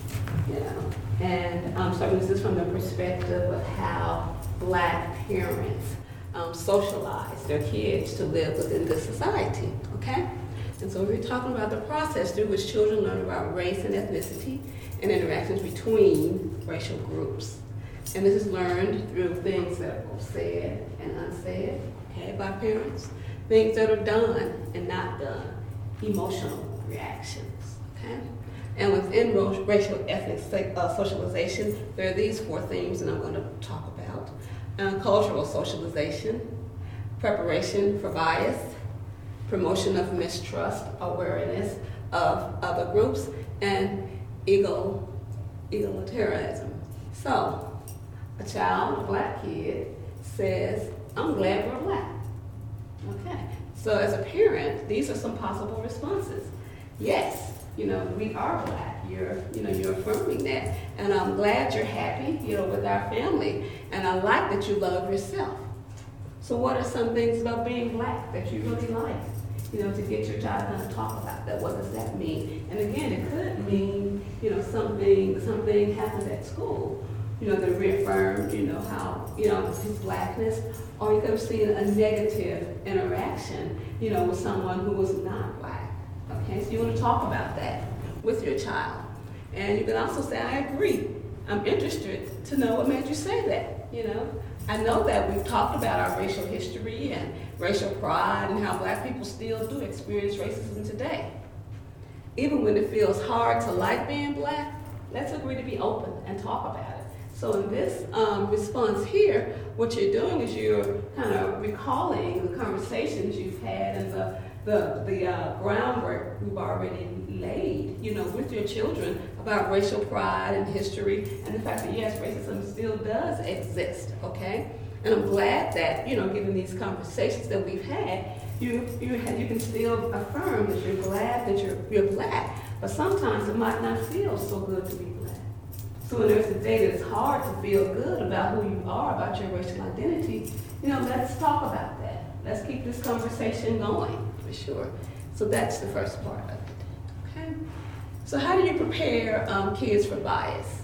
You know, and um, so this is from the perspective of how black parents um, socialize their kids to live within this society, okay? And so we're talking about the process through which children learn about race and ethnicity and interactions between racial groups. And this is learned through things that are both said and unsaid, okay, by parents, things that are done and not done, emotional reactions, okay? And within racial ethnic uh, socialization, there are these four themes that I'm going to talk about. Uh, cultural socialization, preparation for bias, promotion of mistrust, awareness of other groups, and egal, egalitarianism. So, a child, a black kid, says, I'm glad we're black. Okay, so as a parent, these are some possible responses. Yes, you know, we are black. You're, you know, you're affirming that. And I'm glad you're happy, you know, with our family. And I like that you love yourself. So what are some things about being black that you really like? You know, to get your child to talk about that. What does that mean? And again, it could mean, you know, something, something happened at school, you know, that reaffirmed, you know, how, you know, his blackness. Or you could have seen a negative interaction, you know, with someone who was not black. Okay, so you want to talk about that with your child. And you can also say, I agree. I'm interested to know what made you say that, you know. I know that we've talked about our racial history and racial pride and how black people still do experience racism today. Even when it feels hard to like being black, let's agree to be open and talk about it. So in this um, response here, what you're doing is you're kind of recalling the conversations you've had and the the, the uh, groundwork we've already laid, you know, with your children about racial pride and history and the fact that, yes, racism still does exist, okay? And I'm glad that, you know, given these conversations that we've had, you you, you can still affirm that you're glad that you're, you're black, but sometimes it might not feel so good to be black. So when there's a day that it's hard to feel good about who you are, about your racial identity, you know, let's talk about that. Let's keep this conversation going. For sure. So that's the first part of it. Okay. So how do you prepare um, kids for bias?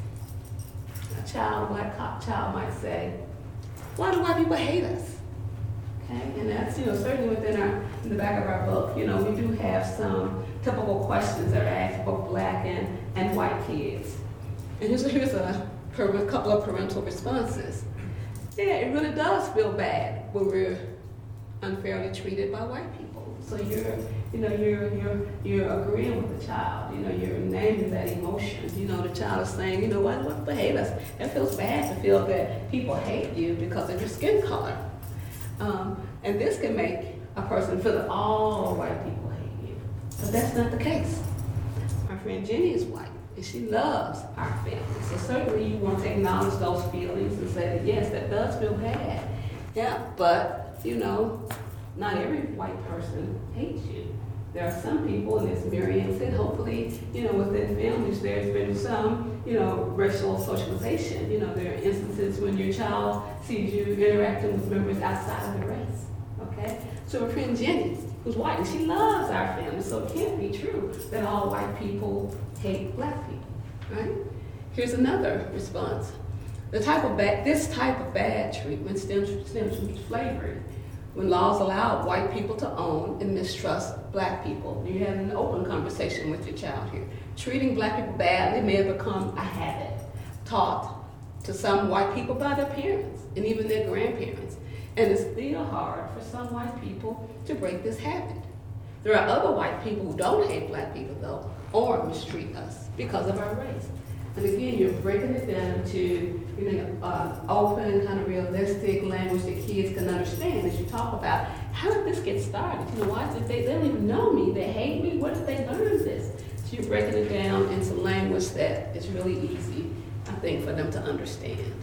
A child, a black cop child might say, why do white people hate us? Okay. And that's, you know, certainly within our, in the back of our book, you know, we do have some typical questions that are asked both black and, and white kids. And here's, here's a, a couple of parental responses. Yeah, it really does feel bad when we're unfairly treated by white people. So you're, you know, you're you're you're agreeing with the child. You know, you're naming that emotion. You know, the child is saying, you know, why do people hate us? It feels bad to feel that people hate you because of your skin color. Um, and this can make a person feel that all white people hate you. But that's not the case. My friend Jenny is white, and she loves our family. So certainly you want to acknowledge those feelings and say that, yes, that does feel bad. Yeah, but, you know, not every white person hates you. There are some people, and as Marianne said, hopefully, you know, within families there's been some, you know, racial socialization. You know, there are instances when your child sees you interacting with members outside of the race, okay? So our friend Jenny, who's white, and she loves our family, so it can't be true that all white people hate black people, right? Here's another response. The type of bad, this type of bad treatment stems, stems from slavery. When laws allowed white people to own and mistrust black people. You're having an open conversation with your child here. Treating black people badly may have become a habit. taught to some white people by their parents and even their grandparents. And it's still hard for some white people to break this habit. There are other white people who don't hate black people, though, or mistreat us because of our race. And again, you're breaking it down to, you know, uh, open, kind of realistic language that kids can understand as you talk about, how did this get started? You know, why did they, they don't even know me, they hate me, where did they learn this? So you're breaking it down in some language that is really easy, I think, for them to understand.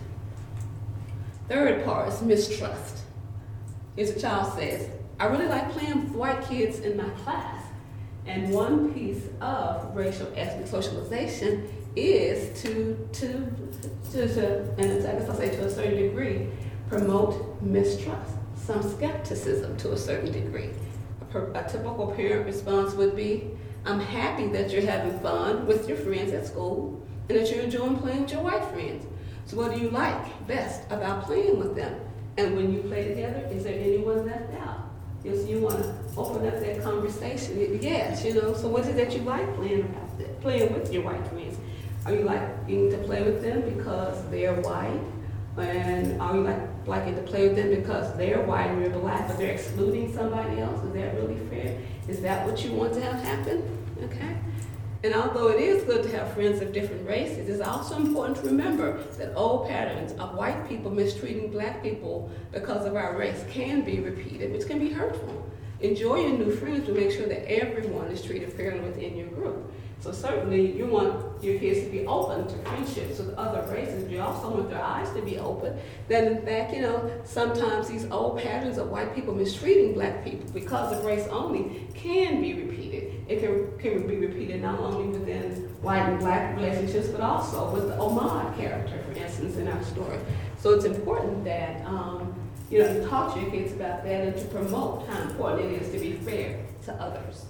Third part is mistrust. Here's a child says, I really like playing with white kids in my class. And one piece of racial ethnic socialization is to, to, to, to and I guess I'll say to a certain degree, promote mistrust, some skepticism to a certain degree. A, per, a typical parent response would be, I'm happy that you're having fun with your friends at school and that you're enjoying playing with your white friends. So what do you like best about playing with them? And when you play together, is there anyone left out? You know, so you want to open up that conversation. Yes, you know, so what is it that you like playing about, playing with your white friends? Are you liking to play with them because they're white? And are you like liking to play with them because they're white and you're black, but they're excluding somebody else? Is that really fair? Is that what you want to have happen? Okay. And although it is good to have friends of different races, it's also important to remember that old patterns of white people mistreating black people because of our race can be repeated, which can be hurtful. Enjoy your new friends to make sure that everyone is treated fairly within your group. So certainly you want your kids to be open to friendships with other races, but you also want their eyes to be open. That in fact, you know, sometimes these old patterns of white people mistreating black people because of race only can be repeated. It can, can be repeated not only within white and black relationships, but also with the Ahmaud character, for instance, in our story. So it's important that, um, you know, you talk to your kids about that and to promote how important it is to be fair to others.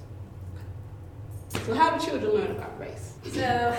So how do children learn about race? So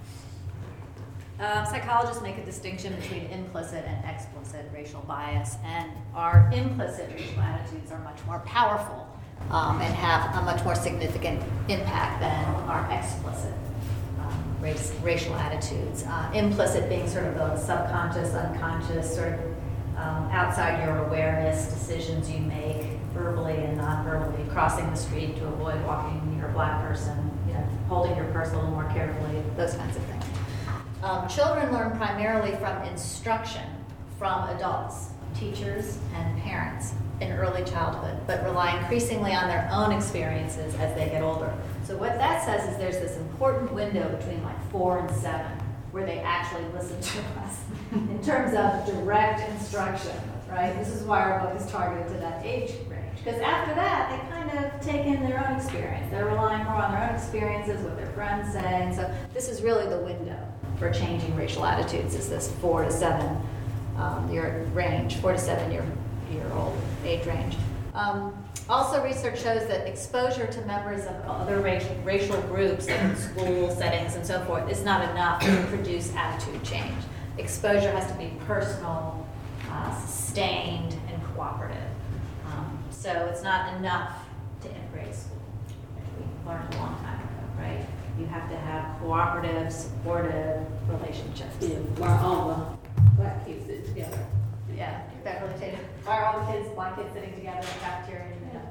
um, psychologists make a distinction between implicit and explicit racial bias, and our implicit racial attitudes are much more powerful um, and have a much more significant impact than our explicit um, race, racial attitudes. Uh, implicit being sort of the subconscious, unconscious, sort of um, outside your awareness decisions you make verbally and non-verbally, crossing the street to avoid walking near a black person, you know, holding your purse a little more carefully, those kinds of things. Um, children learn primarily from instruction from adults, teachers, and parents in early childhood, but rely increasingly on their own experiences as they get older. So what that says is there's this important window between like four and seven where they actually listen to us in terms of direct instruction, right? This is why our book is targeted to that age range. Because after that, they kind of take in their own experience. They're relying more on their own experiences, what their friends say. And so this is really the window for changing racial attitudes, is this four to seven um, year range, four to seven year, year old age range. Um, also, research shows that exposure to members of other racial, racial groups in school settings and so forth is not enough to produce attitude change. Exposure has to be personal, uh, sustained, and cooperative. Um, so it's not enough to integrate school, which we learned a long time ago, right? You have to have cooperative, supportive relationships. Yeah, where all the black kids sit together. Yeah, Beverly Tatum. Why are all the kids, black kids sitting together in the cafeteria?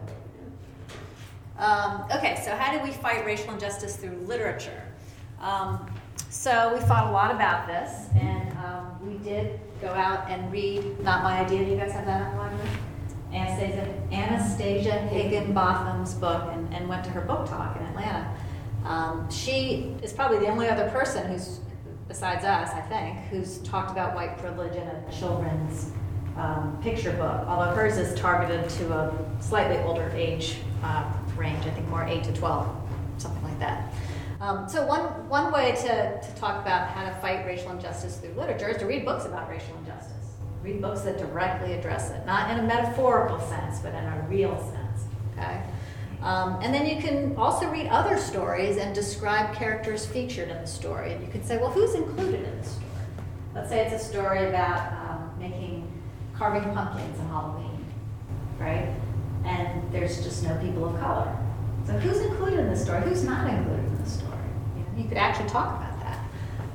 Um, okay, so how do we fight racial injustice through literature? Um, so we thought a lot about this, and um, we did go out and read Not My Idea. Do you guys have that on the library? Anastasia, Anastasia Higginbotham's book, and, and went to her book talk in Atlanta. Um, she is probably the only other person who's, besides us, I think, who's talked about white privilege in a children's um, picture book, although hers is targeted to a slightly older age uh, range, I think more eight to twelve, something like that. Um, so one, one way to, to talk about how to fight racial injustice through literature is to read books about racial injustice. Read books that directly address it, not in a metaphorical sense, but in a real sense, okay? Um, and then you can also read other stories and describe characters featured in the story. And you can say, well, who's included in the story? Let's say it's a story about um, making, carving pumpkins on Halloween, right? And there's just no people of color. So who's included in the story? Who's not included in the story? You know, you could actually talk about that.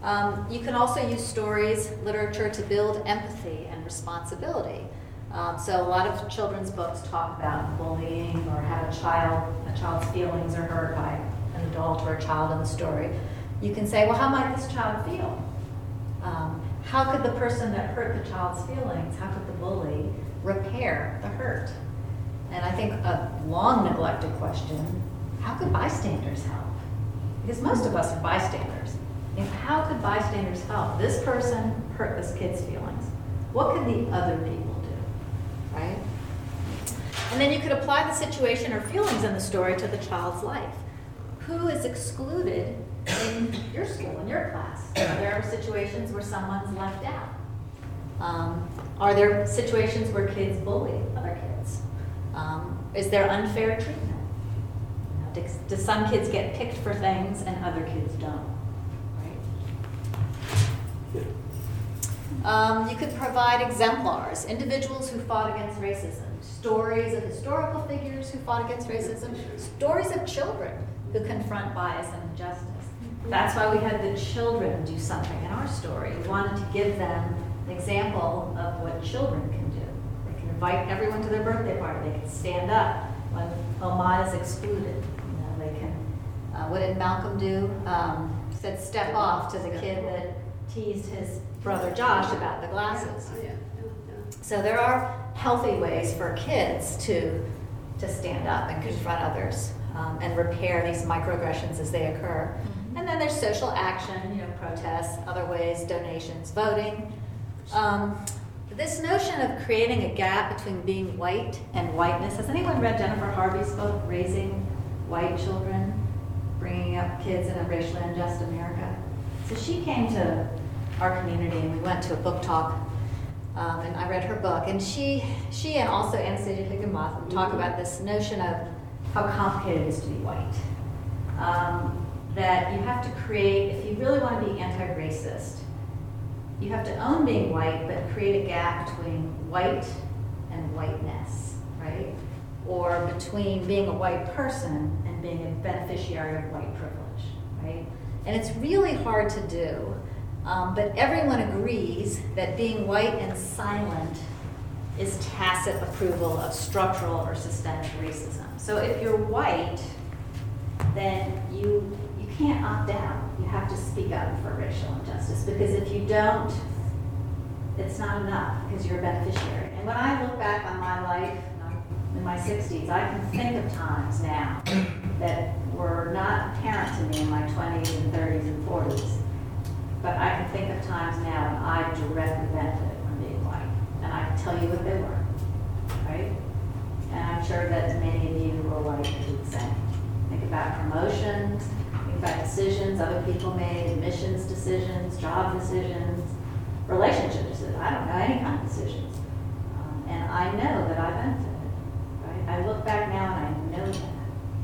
Um, you can also use stories, literature to build empathy and responsibility. Um, so a lot of children's books talk about bullying or how a child, a child's feelings are hurt by an adult or a child in the story. You can say, well, how might this child feel? Um, how could the person that hurt the child's feelings, how could the bully repair the hurt? And I think a long neglected question, how could bystanders help? Because most of us are bystanders. And how could bystanders help? This person hurt this kid's feelings. What could the other people do, right? And then you could apply the situation or feelings in the story to the child's life. Who is excluded in your school, in your class? Are there situations where someone's left out? Um, are there situations where kids bully other kids? Um, is there unfair treatment? You know, do, do some kids get picked for things and other kids don't? Um, you could provide exemplars, individuals who fought against racism, stories of historical figures who fought against racism, stories of children who confront bias and injustice. That's why we had the children do something in our story. We wanted to give them an example of what children can do. They can invite everyone to their birthday party. They can stand up when Omad is excluded. You know, they can, uh, what did Malcolm do? Um, said step off to the kid that teased his brother Josh about the glasses. So there are healthy ways for kids to to stand up and confront others um, and repair these microaggressions as they occur. Mm-hmm. And then there's social action, you know, protests, other ways, donations, voting. Um, this notion of creating a gap between being white and whiteness. Has anyone read Jennifer Harvey's book, Raising White Children, Bringing Up Kids in a Racially Unjust America? So she came to our community and we went to a book talk um, and I read her book, and she she and also Anastasia Higginbotham talk about this notion of how complicated it is to be white. Um, that you have to create, if you really want to be anti-racist, you have to own being white but create a gap between white and whiteness, right? Or between being a white person and being a beneficiary of white privilege, right? And it's really hard to do. Um, but everyone agrees that being white and silent is tacit approval of structural or systemic racism. So if you're white, then you you can't opt out. You have to speak up for racial injustice, because if you don't, it's not enough because you're a beneficiary. And when I look back on my life in my sixties, I can think of times now that were not apparent to me in my twenties and thirties and forties. But I can think of times now when I directly benefited from being white. And I can tell you what they were, right? And I'm sure that many of you will like to do the same. Think about promotions, think about decisions other people made, admissions decisions, job decisions, relationship decisions. I don't know, any kind of decisions. Um, and I know that I benefited, right? I look back now and I know that.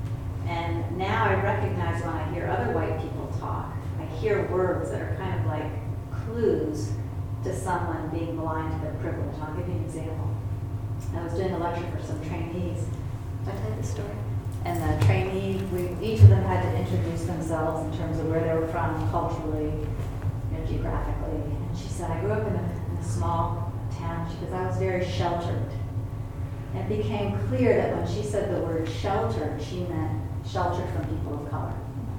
And now I recognize when I hear other white people talk, I hear words that are kind of like clues to someone being blind to their privilege. I'll give you an example. I was doing a lecture for some trainees. Did I tell you this story? And the trainee, we, each of them had to introduce themselves in terms of where they were from culturally, you know, geographically. And she said, I grew up in a, in a small town. She goes, I was very sheltered. And it became clear that when she said the word sheltered, she meant sheltered from people of color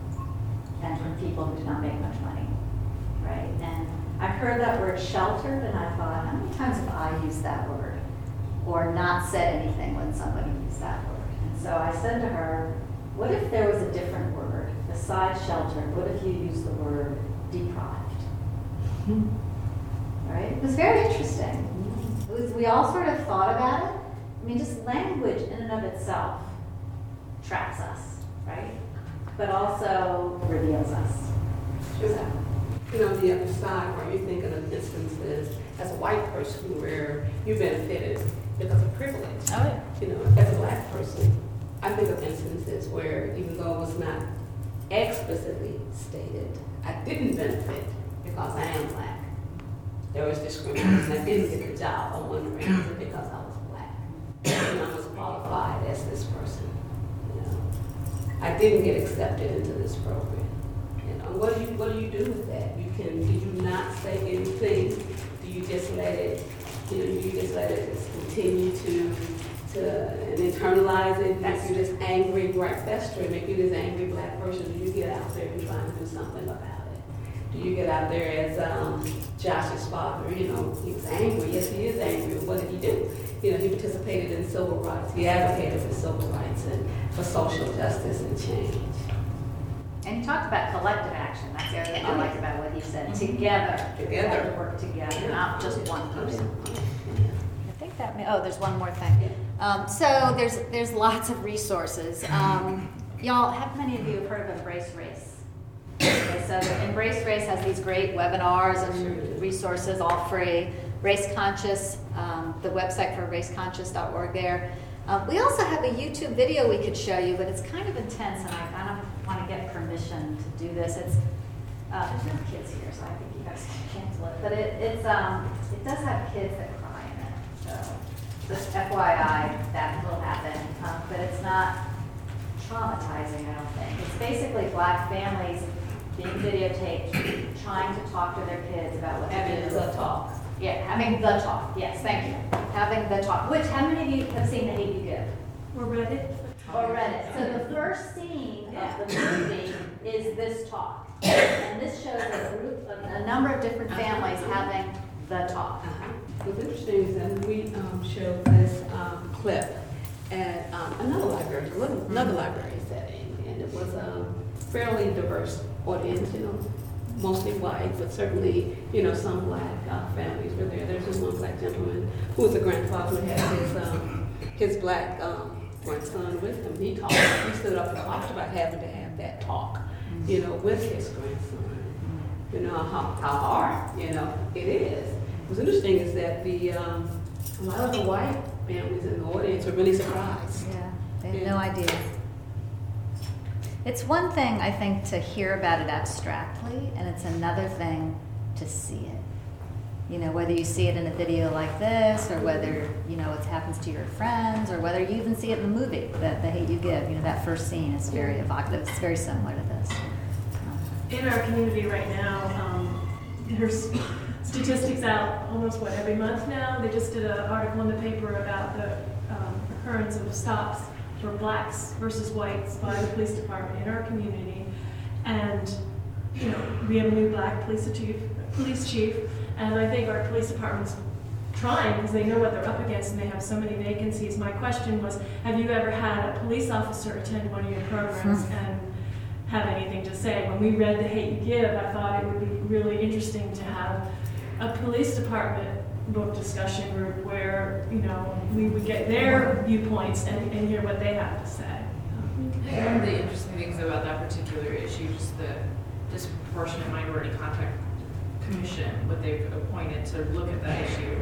and from people who did not make much money, right? And I heard that word sheltered, and I thought, how many times have I used that word or not said anything when somebody used that word? And so I said to her, what if there was a different word besides sheltered? What if you used the word deprived? Mm-hmm. Right? It was very interesting. It was, we all sort of thought about it. I mean, just language in and of itself traps us, right? But also reveals us. So, you know, the other side, where you're thinking of instances as a white person where you benefited because of privilege. Oh, yeah. You know, as a black person, I think of instances where, even though it was not explicitly stated, I didn't benefit because I am black. There was discrimination. I didn't get the job on one reason because I was black. And I was qualified as this person. You know, I didn't get accepted into this program. You know, Um, what do you what do you do with that? You can do you not say anything? Do you just let it? You know, do you just let it just continue to to and internalize it? Make you this angry black fester, make you this angry black person. Do you get out there and try to do something about it? Do you get out there as um, Josh's father? You know, he was angry. Yes, he is angry. What did he do? You know, he participated in civil rights. He advocated for civil rights and for social justice and change. And he talked about collective action. That's the other thing I like about what he said. Together. Together. We have to work together, Yeah. not just one person. Yeah. I think that may, oh, there's one more thing. Um, so there's there's lots of resources. Um, y'all, how many of you have heard of Embrace Race? Okay, so the Embrace Race has these great webinars and resources, all free. Race Conscious, um, the website for race conscious dot org there. Um, we also have a YouTube video we could show you, but it's kind of intense, and I kind of want to get permission to do this. It's uh, there's no kids here, so I think you guys can cancel it. But it, it's um, it does have kids that cry in it, so just F Y I, that will happen. Um, but it's not traumatizing, I don't think. It's basically black families being videotaped, trying to talk to their kids about what Having to do. the talk. Yeah, having the talk. Yes, thank you. Having the talk. Which, how many of you have seen The Hate U Give? Or read it? Or read it? So the first scene of the movie is this talk. And this shows a group, of, a number of different families having the talk. Uh-huh. What's interesting is that we um, showed this um, clip at um, another library, another library setting, and it was a fairly diverse audience, you know, mostly white, but certainly, you know, some black uh, families were there. There's this one black gentleman who was a grandfather who had his um, his black um, grandson with him. He talked, he stood up and talked about having to have that talk, you know, with his grandson. You know, how, how hard, you know, it is. What's interesting is that the um, a lot of the white families in the audience are really surprised. Yeah, they have Yeah. no idea. It's one thing, I think, to hear about it abstractly, and it's another thing to see it. You know, whether you see it in a video like this, or whether, you know, it happens to your friends, or whether you even see it in the movie, The, the Hate U Give. You know, that first scene is very evocative. It's very similar to this. In our community right now, um, there's statistics out almost, what, every month now? They just did an article in the paper about the um, occurrence of stops for blacks versus whites by the police department in our community. And, you know, we have a new black police chief, police chief, and I think our police department's trying because they know what they're up against and they have so many vacancies. My question was, have you ever had a police officer attend one of your programs and have anything to say? When we read The Hate U Give, I thought it would be really interesting to have a police department book discussion group where, you know, we would get their viewpoints and, and hear what they have to say. One of the interesting things about that particular issue, just the disproportionate minority contact commission, what they've appointed to look at that issue,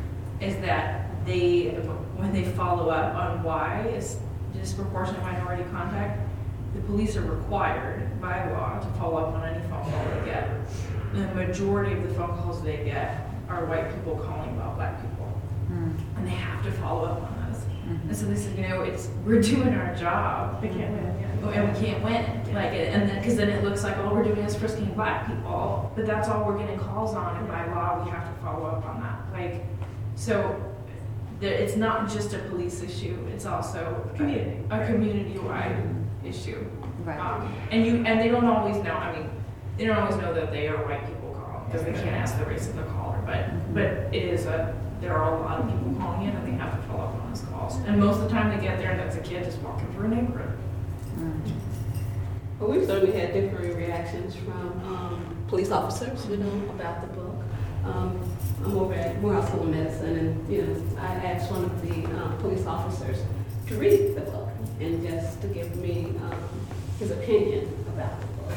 is that they, when they follow up on why is disproportionate minority contact, the police are required by law to follow up on any phone call they get. The majority of the phone calls they get are white people calling about black people, mm. and they have to follow up on those. Mm-hmm. And so they said, you know, it's we're doing our job, They can't win, yeah. and we can't win. Like, and then because then it looks like all we're doing is frisking black people, but that's all we're getting calls on, and by law we have to follow up on that. Like, so there, it's not just a police issue; it's also Community. a, a community-wide mm-hmm. issue. Right. Um, and you and they don't always know. I mean, they don't always know that they are white people calling because they can't ask the race of the caller. But mm-hmm. but it is a there are a lot of people calling in, and they have to follow up on those calls. And most of the time they get there, and that's a kid just walking through a neighborhood. Mm-hmm. Well, we've certainly had differing reactions from um, police officers, you know, about the book. Um, I'm over at Morehouse School of Medicine, and you know, I asked one of the um, police officers to read the book and just to give me um, his opinion about the book.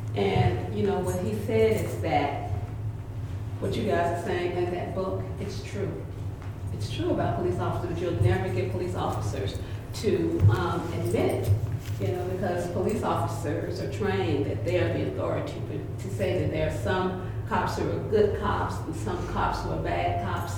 And you know, what he said is that what you guys are saying in that book, it's true. It's true about police officers, but you'll never get police officers to um, admit it. You know, because police officers are trained that they are the authority, but to say that there are some cops who are good cops and some cops who are bad cops,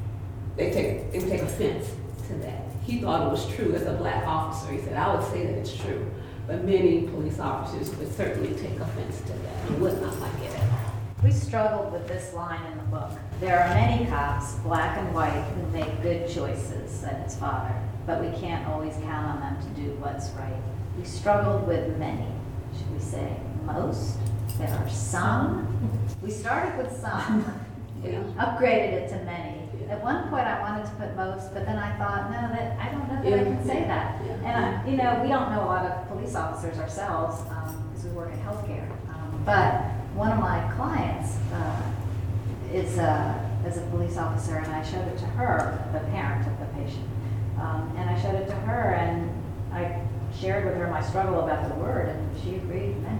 they take they take offense to that. He thought it was true as a black officer. He said, I would say that it's true. but many police officers would certainly take offense to that and would not like it at all. We struggled with this line in the book. There are many cops, black and white, who make good choices, said his father, but we can't always count on them to do what's right. We struggled with many. Should we say most? There are some. We started with some. We upgraded it to many. At one point, I wanted to put most, but then I thought, no, that I don't know that I can say that. And I, you know, we don't know a lot of police officers ourselves because um, we work in healthcare. Um, but one of my clients uh, is a, is a police officer, and I showed it to her, the parent of the patient. Um, and I showed it to her, and I shared with her my struggle about the word, and she agreed. Many.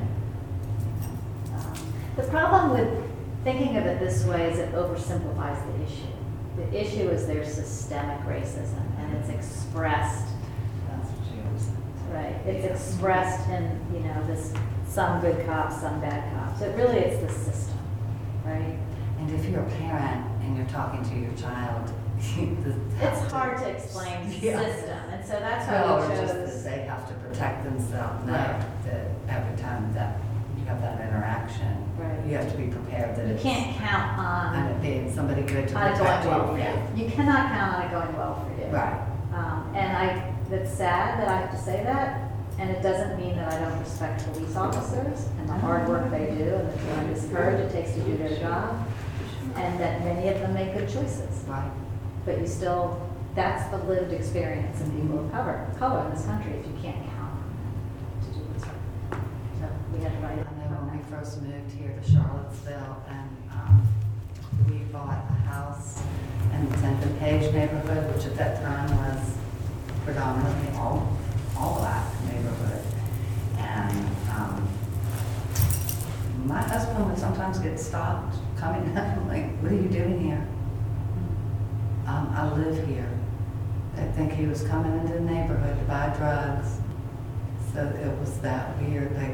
Um, the problem with thinking of it this way is it oversimplifies the issue. The issue is there's systemic racism, and it's expressed. That's what she was saying. Right. It's expressed in, you know, this some good cops, some bad cops. So really, it's the system, right? And if you're a parent and you're talking to your child, it's hard to explain the yeah. system, and so that's why well, we or chose. just that they have to protect themselves. No, Right. that every time that you have that interaction, Right. you have to be prepared that You it's can't count on on it being somebody good to on it protect going well for you. you. You cannot count on it going well for you. Right. Um, and I, it's sad that I have to say that, and it doesn't mean that I don't respect police officers and the hard work they do and the tremendous courage it takes to do their job, and that many of them make good choices. Right. But you still, that's the lived experience of people of color, color in this country if you can't count on them to do what's right. So we had to write it. I know when we first moved here to Charlottesville, and um, we bought a house in the tenth and Page neighborhood, which at that time was predominantly all, all black neighborhood. And um, my husband would sometimes get stopped coming up, I'm like, what are you doing here? Um, I live here. I think he was coming into the neighborhood to buy drugs. So it was that weird, like,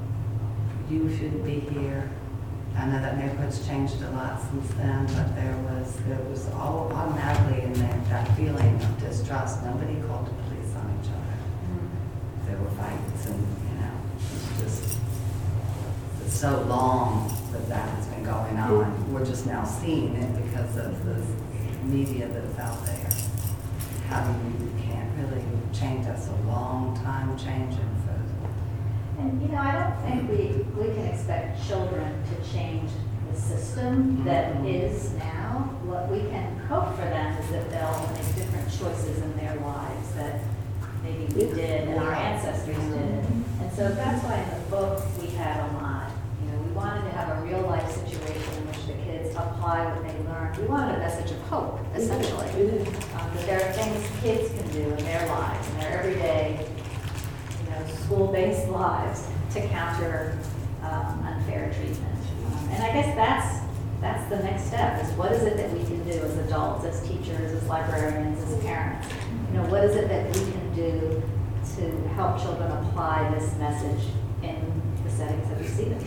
you shouldn't be here. I know that neighborhood's changed a lot since then, but there was, it was all automatically in there, that feeling of distrust. Nobody called the police on each other. Mm-hmm. There were fights and, you know, it's just, it's so long that that has been going on. We're just now seeing it because of the media that is out there. How do you, you can't really change, that's a long time changing for. And, you know, I don't think we, we can expect children to change the system that Mm-hmm. is now. What we can hope for them is that they'll make different choices in their lives that maybe we did and our ancestors did. And so that's why in the book we had a lot. You know, we wanted to have a real life situation in which the kids apply what they learned. We wanted a message of hope, essentially. Um, that there are things kids can do in their lives, in their everyday, you know, school-based lives to counter um, unfair treatment. Um, and I guess that's that's the next step, is what is it that we can do as adults, as teachers, as librarians, as parents? You know, what is it that we can do to help children apply this message in the settings that we see them?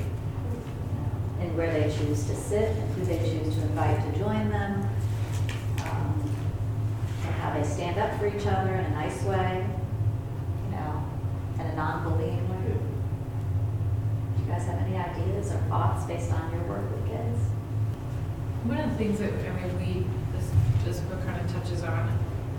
And where they choose to sit, and who they choose to invite to join them, um, and how they stand up for each other in a nice way, you know, in a non-bullying way. Do you guys have any ideas or thoughts based on your work with kids? One of the things that, I mean, we, this, this book kind of touches on,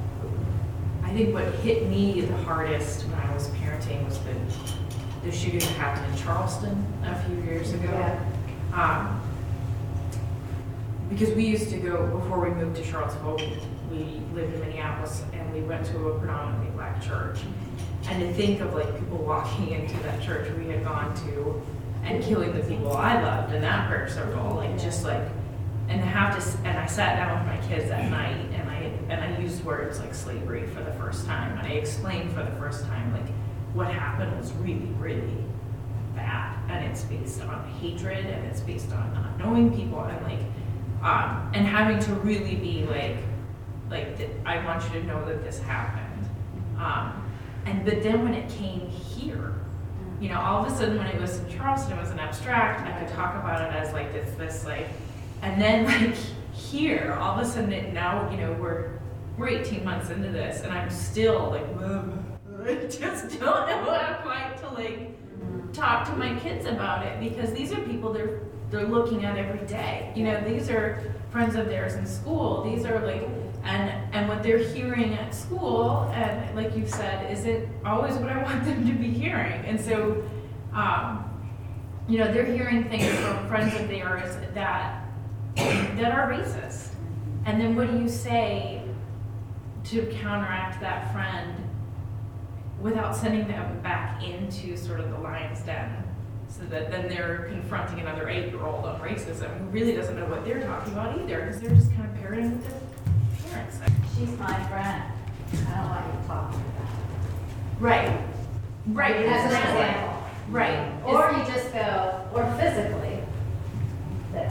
I think what hit me the hardest when I was parenting was the, the shooting that happened in Charleston a few years ago. Yeah. Um, because we used to go, before we moved to Charlottesville, we lived in Minneapolis, and we went to a predominantly black church. And to think of like people walking into that church we had gone to and killing the people I loved in that prayer circle, like just like, and to have to, and I sat down with my kids that night, and I and I used words like slavery for the first time. And I explained for the first time like what happened was really, really bad, and it's based on hatred, and it's based on not knowing people, and like, um, and having to really be like, like th- I want you to know that this happened, um, and but then when it came here, you know, all of a sudden when it was in Charleston, it was an abstract. I could talk about it as like this, this like, and then like here, all of a sudden it now, you know, we're we're eighteen months into this, and I'm still like, really just don't know what I'm like to like talk to my kids about it, because these are people they're they're looking at every day. You know, these are friends of theirs in school. These are like, and and what they're hearing at school, and like you said, isn't always what I want them to be hearing. And so, um, you know, they're hearing things from friends of theirs that that are racist. And then what do you say to counteract that friend without sending them back into sort of the lion's den, so that then they're confronting another eight-year-old on racism who really doesn't know what they're talking about either, because they're just kind of parroting with their parents. She's my friend. I don't want you talking about it. Right. Right. As an Exactly. example. Right. Or you just go, or physically, this.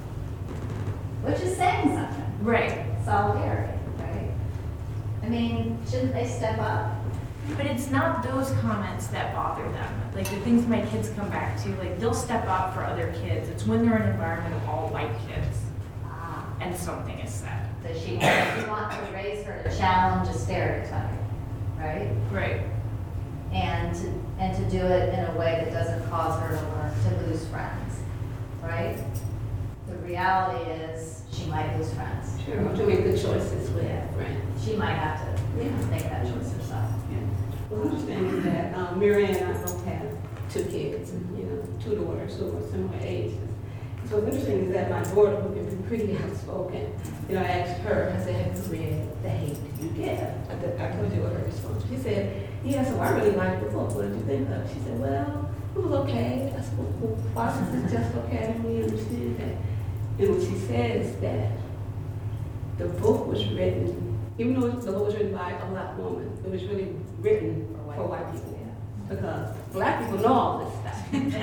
Which is saying something. Right. Solidarity, right? I mean, shouldn't they step up? But it's not those comments that bother them. Like the things my kids come back to, like they'll step up for other kids. It's when they're in an environment of all white kids Ah, and something is said. does she, does she want to raise her to challenge a stereotype, right? Right. And to, and to do it in a way that doesn't cause her to learn, to lose friends, right? The reality is, she might lose friends. Sure, to make good choices with Yeah. friends. She might have to Yeah. make that choice herself. What's interesting is that um, Mary and I both have two kids, and, you know, two daughters who are similar ages. So what's interesting is that my daughter, who can be pretty outspoken, you know, I asked her, I said, have you read The Hate You Give? I, th- I told you what her response was. She said, yeah, so I really liked the book. What did you think of it? She said, well, it was okay. I said, well, why was it just okay? I didn't really understand that. And what she said is that the book was written, even though the book was written by a black woman, it was really written for white people. Because black people know all this stuff.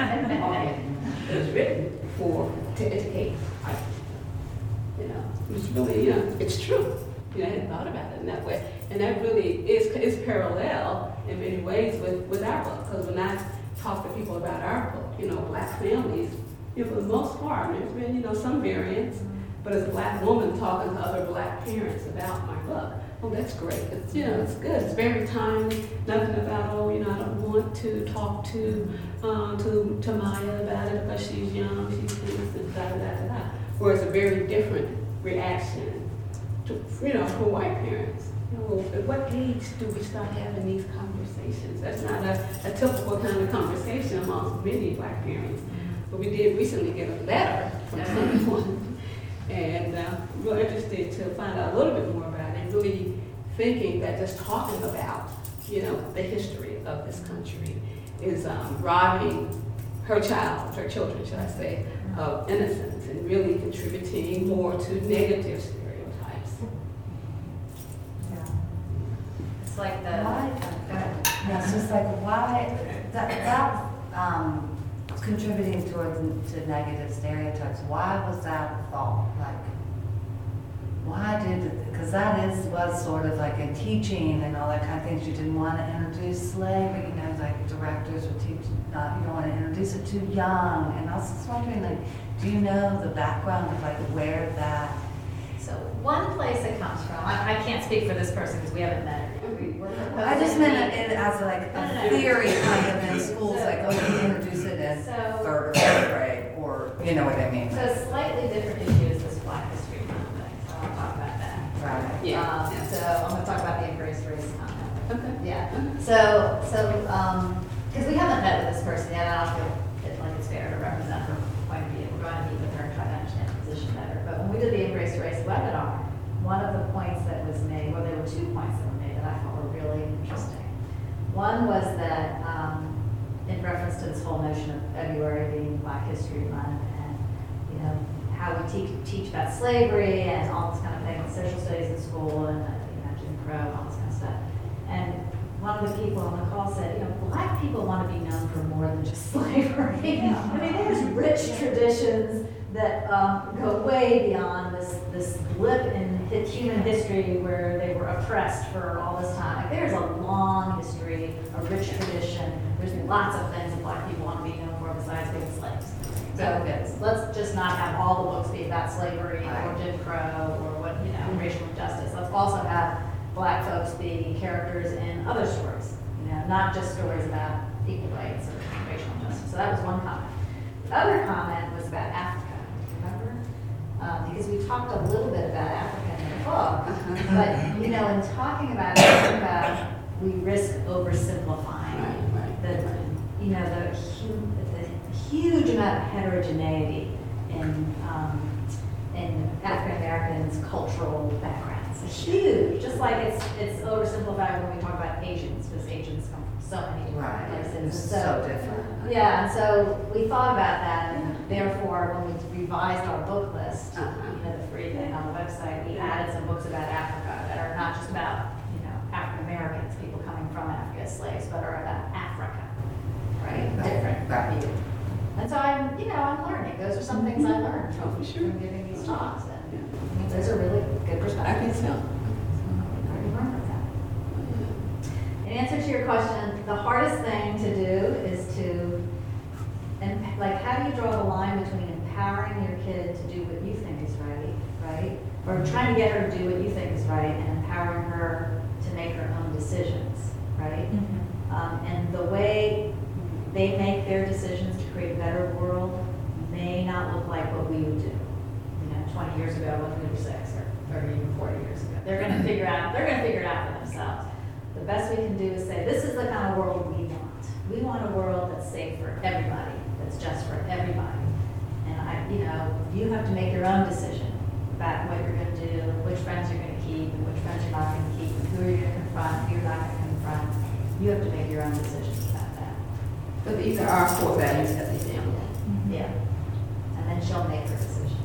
It was written for, to educate white people. You know, it's really, you know, it's true. You know, I hadn't thought about it in that way. And that really is, is parallel in many ways with, with our book. Because when I talk to people about our book, you know, black families, you know, for the most part, there's been, you know, some variance, but as a black woman talking to other black parents about my book, oh, that's great. It's, you know, it's good. It's very timely. Nothing about, oh, you know, I don't want to talk to um, to, to Maya about it because she's young, she's innocent, da da da da da. Whereas a very different reaction to, you know, for white parents. You know, at what age do we start having these conversations? That's not a, a typical kind of conversation amongst many black parents. But we did recently get a letter from someone, and uh, we're interested to find out a little bit more about it, really thinking that just talking about, you know, the history of this country is um, robbing her child, her children, should I say, of innocence and really contributing more to negative stereotypes. Yeah. It's like the. Why? Yeah, it's just like why that that um, contributing towards to negative stereotypes. Why was that a thought? Like, why did? Because that is was sort of like in teaching and all that kind of things. You didn't want to introduce slavery. You know, like directors would teach. Not you don't want to introduce it too young. And I was just wondering, like, do you know the background of like where that? So one place it comes from, I, I can't speak for this person because we haven't met her. I just meant it as like No, no, a no. theory kind of in schools, So- like, oh, you introduce it in So, third or fourth grade, or, you know what I mean? so a slightly different issue is this Black History Month thing, so I'll talk about that. Right. Yeah. Um, yeah. So I'm gonna talk about the Embrace Race comment. Okay. Yeah, so, so, um, because we haven't met with this person yet, I don't feel it like it's fair to represent her point of view. We're going to meet with her and try to understand the position better. But when we did the Embrace Race webinar, one of the points that was made, well, there were two points that were made that I thought were really interesting. One was that, um, in reference to this whole notion of February being Black History Month and, you know, how we teach, teach about slavery and all this kind of thing, social studies in school and, uh, you know, Jim Crow, all this kind of stuff. And one of the people on the call said, you know, Black people want to be known for more than just slavery. I mean, there's rich traditions that um, go way beyond this this blip in hi- human history where they were oppressed for all this time. Like, there's a long history, a rich tradition. There's lots of things that Black people want to be known for besides being slaves. So let's just not have all the books be about slavery or Jim Crow or what, you know, racial injustice. Let's also have Black folks be characters in other stories. you know, not just stories about equal rights or racial justice. So that was one comment. The other comment was about Africa, remember? Um, because we talked a little bit about Africa in the book, but, you know, in talking about Africa, we risk oversimplifying Right, right, the, right. you know, the, hu- the huge amount of heterogeneity in, um, in African Americans' cultural backgrounds. It's huge, just like it's it's oversimplified when we talk about Asians, because Asians come from so many different Right, places. it's And so different. Yeah, and so we thought about that, and therefore, when we revised our book list, Uh-huh. you know, the free thing on the website, we added some books about Africa that are not just about, you know, African Americans, people coming from Africa as slaves, but are about Africa, right? Right, Different right. view. And so I'm, you know, I'm learning. Those are some things I learned Oh, from, for sure. from giving these talks. And I mean, those are really good I perspectives. think so. I already learned from that. In answer to your question, the hardest thing to do is to, and like, how do you draw the line between empowering your kid to do what you think is right, right? Or trying to get her to do what you think is right and empowering her to make her own decisions, right? Um, and the way they make their decisions to create a better world may not look like what we would do, you know, twenty years ago when we were six, or thirty, even forty years ago. They're gonna figure out, they're gonna figure it out for themselves. The best we can do is say, this is the kind of world we want. We want a world that's safe for everybody, that's just for everybody. And I, you know, you have to make your own decision about what you're gonna do, which friends you're gonna keep, and which friends you're not gonna keep, and who you're gonna confront, who you're not gonna confront. You have to make your own decisions about that. But these are our core values as a family. Yeah. And then she'll make her decision.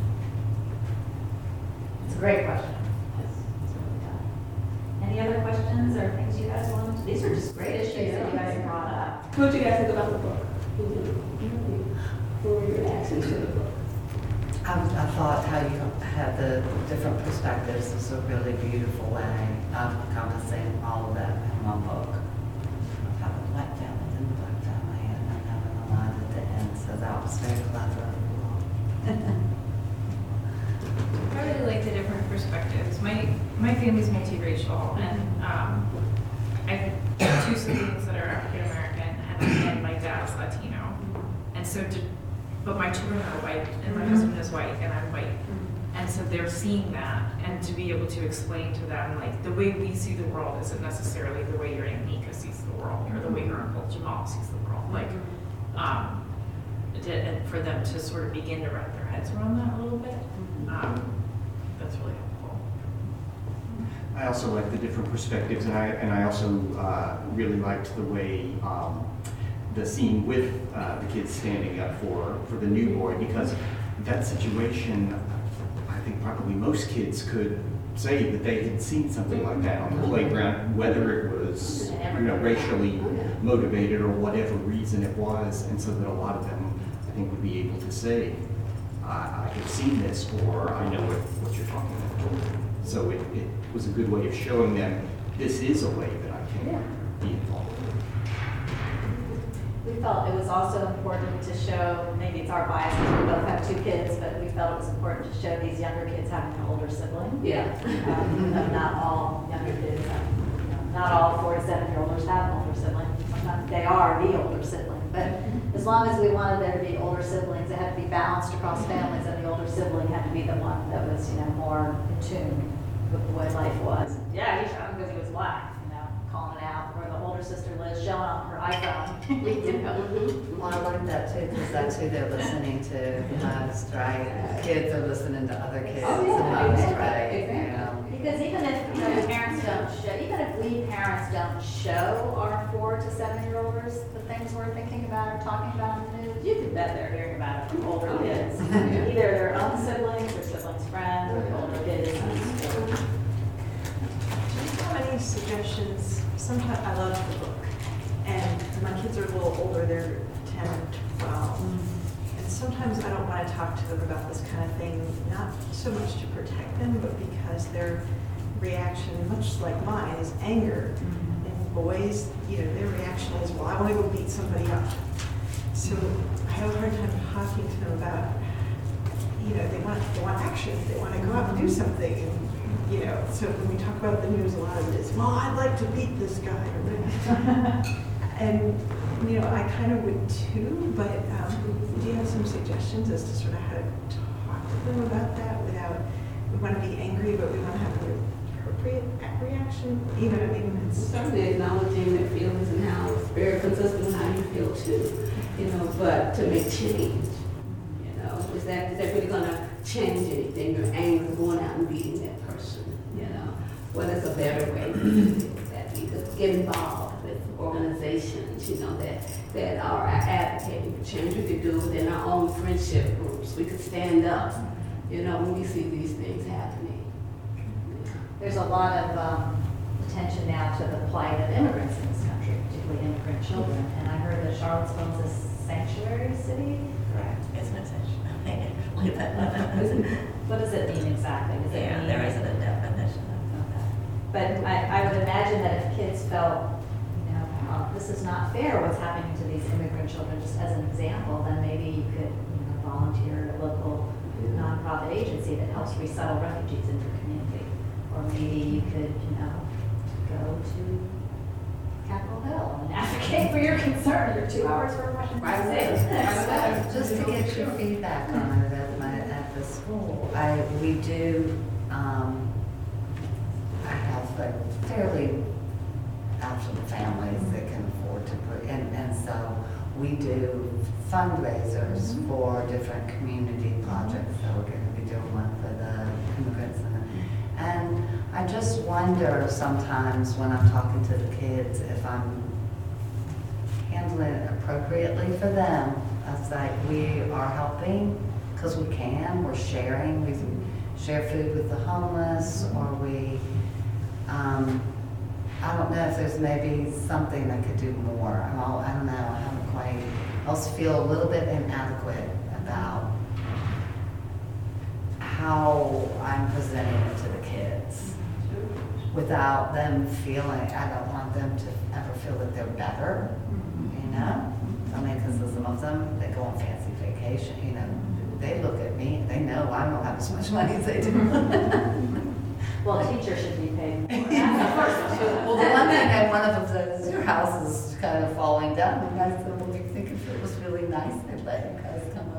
It's a great question. It's really good. Any other questions or things you guys want? These are just great issues that you guys brought up. What do you guys think about the book? What were your reactions to the book? I, I thought how you had the different perspectives was a really beautiful way of encompassing all of that in one book. Having the black family and the black family, and then having a line at the end, so that was very clever. I really like the different perspectives. My my family's multiracial, and um, I have two siblings that are African American, and, and my dad's Latino. And so, to, but my children are white, and my husband is white, and I'm white. And so they're seeing that, and to be able to explain to them, like, the way we see the world isn't necessarily the way your Aunt Nika sees the world, or the way your Uncle Jamal sees the world. Like, um, to, and for them to sort of begin to wrap their heads around that a little bit, um, that's really helpful. I also like the different perspectives, and I and I also uh, really liked the way um, the scene with uh, the kids standing up for for the new boy, because that situation, I think probably most kids could say that they had seen something like that on the playground, whether it was, you know, racially motivated or whatever reason it was, and so that a lot of them, I think, would be able to say, I, I have seen this, or I know what, what you're talking about. So it, it was a good way of showing them this is a way that I can Yeah. be involved. We felt it was also important to show, maybe it's our bias, because we both have two kids, but we felt it was important to show these younger kids having an older sibling. Yeah. Um, even though not all younger kids, have, you know, not all forty-seven-year-olders have an older sibling. Sometimes they are the older sibling. But as long as we wanted there to be older siblings, it had to be balanced across families, and the older sibling had to be the one that was, you know, more in tune with the way life was. Yeah, he shot him because he was black, you know, calling it out. Or the older sister Liz showing on her iPhone. You know. Well, I like that too, because that's who they're listening to most, right? Kids are listening to other kids Oh, the yeah, most, exactly. right? You know? Because even if, you know, the parents don't show, even if we parents don't show our four to seven-year-olders the things we're thinking about or talking about in the news, you can bet they're hearing about it from older kids. Either their own siblings or siblings' friends or the older kids in school. Do you have any suggestions? Sometimes I love the book, and my kids are a little older, they're ten and twelve. And sometimes I don't want to talk to them about this kind of thing, not so much to protect them, but because their reaction, much like mine, is anger. And boys, you know, their reaction is, well, I want to go beat somebody up. So I have a hard time talking to them about, you know, they want, they want action, they want to go out and do something. And you know, so when we talk about the news, a lot of it is, well, I'd like to beat this guy. Or and, you know, I kind of would too, but um, do you have some suggestions as to sort of how to talk to them about that without, we want to be angry, but we want to have an appropriate reaction? Even, I mean, it's Certainly acknowledging their feelings and how it's very consistent with how you feel too, you know, but to make change, you know, is that, is that really gonna change anything? Your anger going out and beating that person, you know? Well, there's a better way to do that. We could get involved with organizations, you know, that, that are advocating for change. We could do within our own friendship groups. We could stand up, you know, when we see these things happening. There's a lot of um, attention now to the plight of immigrants in this country, particularly immigrant children. And I heard that Charlottesville's a sanctuary city. Correct. It's an sanctuary. What does it mean exactly? Does it Yeah, mean there isn't a definition of Okay. But I, I would imagine that if kids felt, you know, oh, this is not fair what's happening to these immigrant children, just as an example, then maybe you could, you know, volunteer at a local nonprofit agency that helps resettle refugees in your community. Or maybe you could, you know, go to Capitol Hill and advocate for your concern. You're two hours for Washington Right. State. Just to get your feedback on it at my, at the school, I, we do, um, I have like fairly affluent families that can afford to put, and, and so we do fundraisers Mm-hmm. for different community projects. So we're going to be doing one for the immigrants and And I just wonder sometimes when I'm talking to the kids if I'm handling it appropriately for them. It's like we are helping because we can, we're sharing, we share food with the homeless, or we, um, I don't know if there's maybe something I could do more. I'm all, I don't know, I haven't quite, I also feel a little bit inadequate about how I'm presenting it to the kids without them feeling, I don't want them to ever feel that they're better, you know? I mean, because some of them, they go on fancy vacation, you know, they look at me, they know I don't have as much money as they do. Well, teachers should be paid more. Well, the one thing that one of them said is your house is kind of falling down, and I said, well, do you think if it was really nice, they'd let you guys come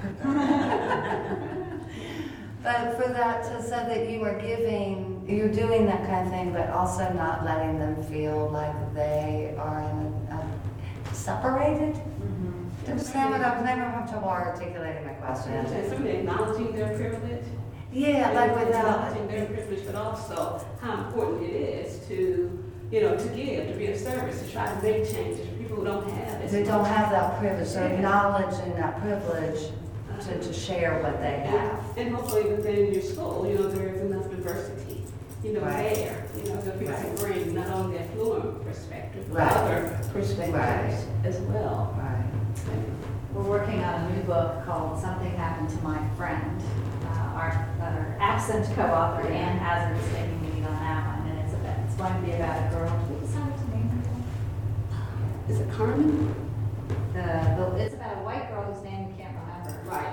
over? But for that, to so that you are giving, you're doing that kind of thing, but also not letting them feel like they are in a, a separated. Mm-hmm. Do you understand what I'm saying? I'm trouble articulating my question. And somebody acknowledging their privilege. Yeah, like without acknowledging their privilege, but also how important it is to, you know, to give, to be of service, to try to make changes for people who don't have it. They don't have that privilege. So acknowledging that privilege. To, to share what they have. And, and hopefully within your school, you know, there is enough diversity, you know, right. there, you know, that people can bring not only a fluent perspective, but right. other perspectives right. as well. Right. We're working on a new book called Something Happened to My Friend. Uh, our, our accent co-author, Ann Hazard, is taking the lead on that one, and it's, about, it's going to be about a girl. Have we decided to name her? Is it Carmen? The, the, it's about a white girl whose name we can't remember. Right.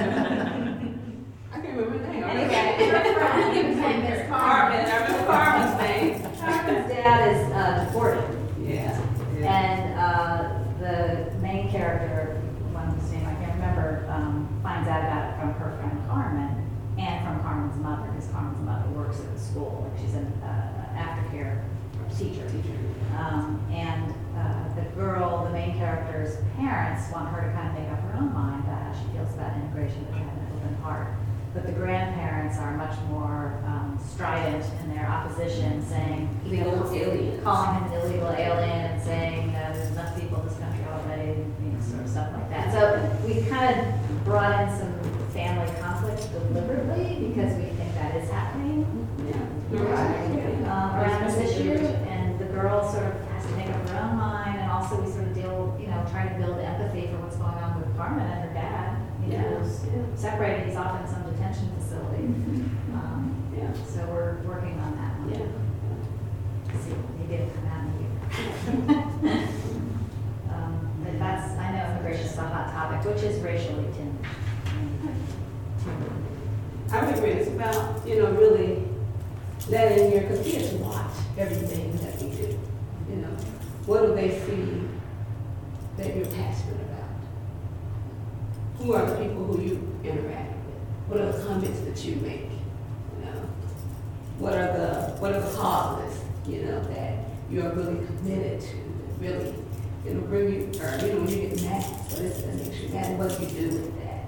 I can't remember her name. Anyway, her friend, her name is Carmen. I remember Carmen's name. Carmen's dad is uh, deported. Yeah. yeah. And uh, the main character, one whose name I can't remember, um, finds out about it from her friend Carmen and from Carmen's mother, because Carmen's mother works at the school. Like she's an uh, aftercare teacher. teacher. Um, and uh, the girl, the main character's parents, want her to kind of make up her own mind about how she feels about immigration, but have an open heart. But the grandparents are much more um, strident in their opposition, saying, illegal aliens, calling him an illegal alien and saying uh, there's enough people in this country already, you know, sort of stuff like that. So we kind of brought in some family conflict deliberately because we think that is happening yeah. right. um, around this issue, and the girl sort of has to make up her own mind, and also we sort of deal, you know, try to build empathy for what's going on with Carmen and her dad. You know, who's separated. He's off in some detention facility. Um, yeah. So we're working on that one. Yeah. See, maybe it'll come out in a year. um, but that's, I know immigration is a hot topic, which is racially tinged. I would agree. It's about, you know, really that in here, because kids watch everything that we do, you know. What do they see that you're passionate about? Who are the people who you interact with? What are the comments that you make? You know, what are the what are the causes, you know, that you are really committed to, that really, it'll bring you, or you know, when you get mad, what is it that makes you mad, and what do you do with that?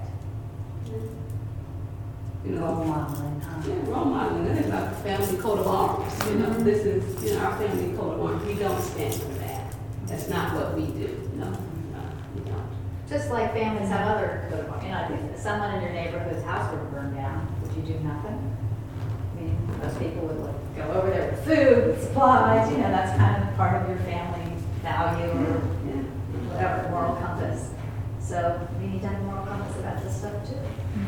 You know, Role modeling, huh? yeah, role modeling. That is our family coat of arms. You know, this is you know our family coat of arms. We don't stand for that. That's not what we do. No, no, we don't. Just like families have other code of honor. You know, if someone in your neighborhood's house were burned down, would you do nothing? I mean, most people would like go over there with food, with supplies, you know, that's kind of part of your family value or Yeah. whatever, moral compass. So we need to have a moral compass about this stuff too.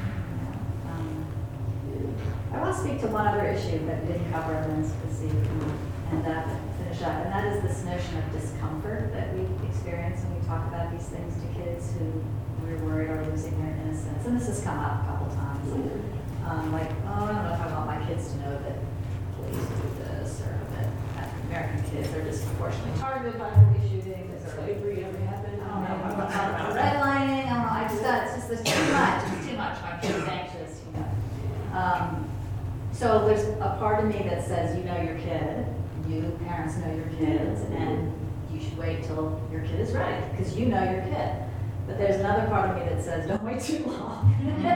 Um, I want to speak to one other issue that we didn't cover and then see and uh, finish up, and that is this notion of discomfort that we experience when we talk about these things to kids who we're worried are losing their innocence. And this has come up a couple times. Um, like, oh, I don't know if I want my kids to know that police do this, or that African American kids are disproportionately targeted by police shootings, or Slavery ever happened? I don't know, I'm not talking about redlining, I don't know, I just, uh, it's just, there's too much, it's too much, my kid's anxious, you know. Um, so there's a part of me that says, you know your kid, you parents know your kids, and you should wait till your kid is ready, because you know your kid. But there's another part of me that says, don't wait too long.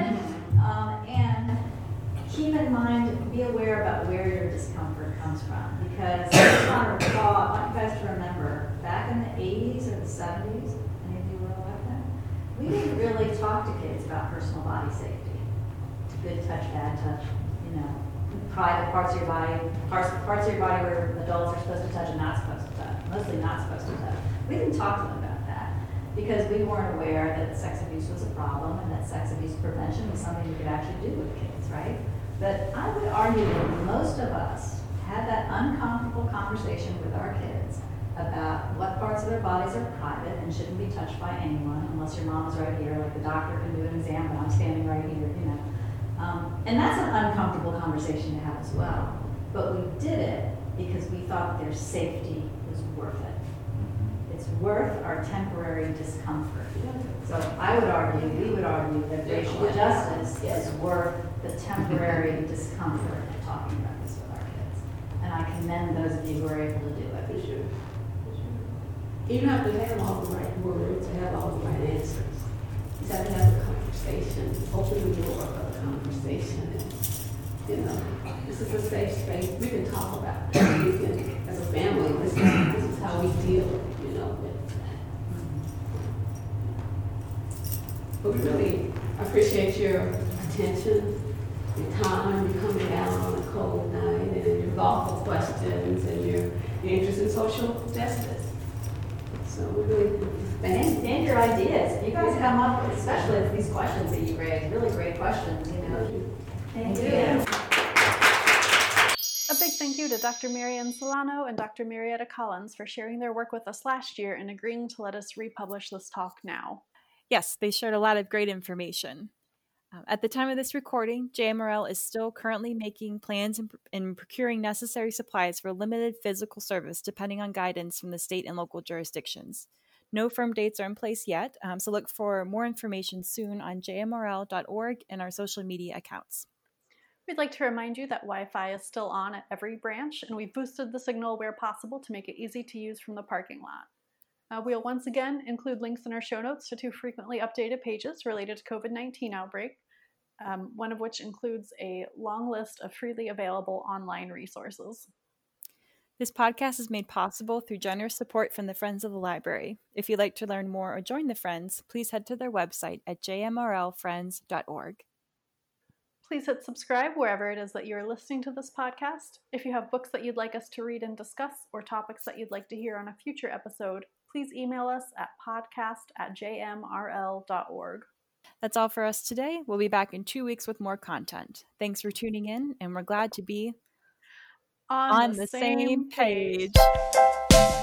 um, and keep in mind, be aware about where your discomfort comes from, because I just want to recall, I want you guys to remember, back in the eighties or the seventies, any of you were alive then, we didn't really talk to kids about personal body safety. Good touch, bad touch, you know, private parts of your body, parts, parts of your body where adults are supposed to touch and not supposed to touch, mostly not supposed to touch. We didn't talk to them about that because we weren't aware that sex abuse was a problem and that sex abuse prevention was something we could actually do with kids, right? But I would argue that most of us had that uncomfortable conversation with our kids about what parts of their bodies are private and shouldn't be touched by anyone unless your mom's right here, like the doctor can do an exam, but I'm standing right here, you know. Um, and that's an uncomfortable conversation to have as well. But we did it because we thought their safety was worth it. It's worth our temporary discomfort. So I would argue, we would argue that racial justice is worth the temporary discomfort of talking about this with our kids. And I commend those of you who are able to do it. For sure. For sure. You don't have to have all the right words to have all the right answers. You have to have a conversation, open the door of a conversation. And, you know, this is a safe space. We can talk about it. We can, as a family, this is, this is how we deal, you know, with that. But we really appreciate your attention, your time, your coming out on a cold night, and your thoughtful questions, and your, your interest in social justice. So we really thank And, and your ideas. You guys come up with, especially with these questions that you raised, really great questions, you know. Thank you. A big thank you to Doctor Marianne Solano and Doctor Marietta Collins for sharing their work with us last year and agreeing to let us republish this talk now. Yes, they shared a lot of great information. Um, at the time of this recording, J M R L is still currently making plans and, and procuring necessary supplies for limited physical service depending on guidance from the state and local jurisdictions. No firm dates are in place yet, um, so look for more information soon on j m r l dot org and our social media accounts. We'd like to remind you that Wi-Fi is still on at every branch, and we've boosted the signal where possible to make it easy to use from the parking lot. Uh, we'll once again include links in our show notes to two frequently updated pages related to COVID nineteen outbreak, um, one of which includes a long list of freely available online resources. This podcast is made possible through generous support from the Friends of the Library. If you'd like to learn more or join the Friends, please head to their website at j m r l friends dot org. Please hit subscribe wherever it is that you're listening to this podcast. If you have books that you'd like us to read and discuss or topics that you'd like to hear on a future episode, please email us at podcast at j m r l dot org. That's all for us today. We'll be back in two weeks with more content. Thanks for tuning in, and we're glad to be on, on the, the same, same page. page.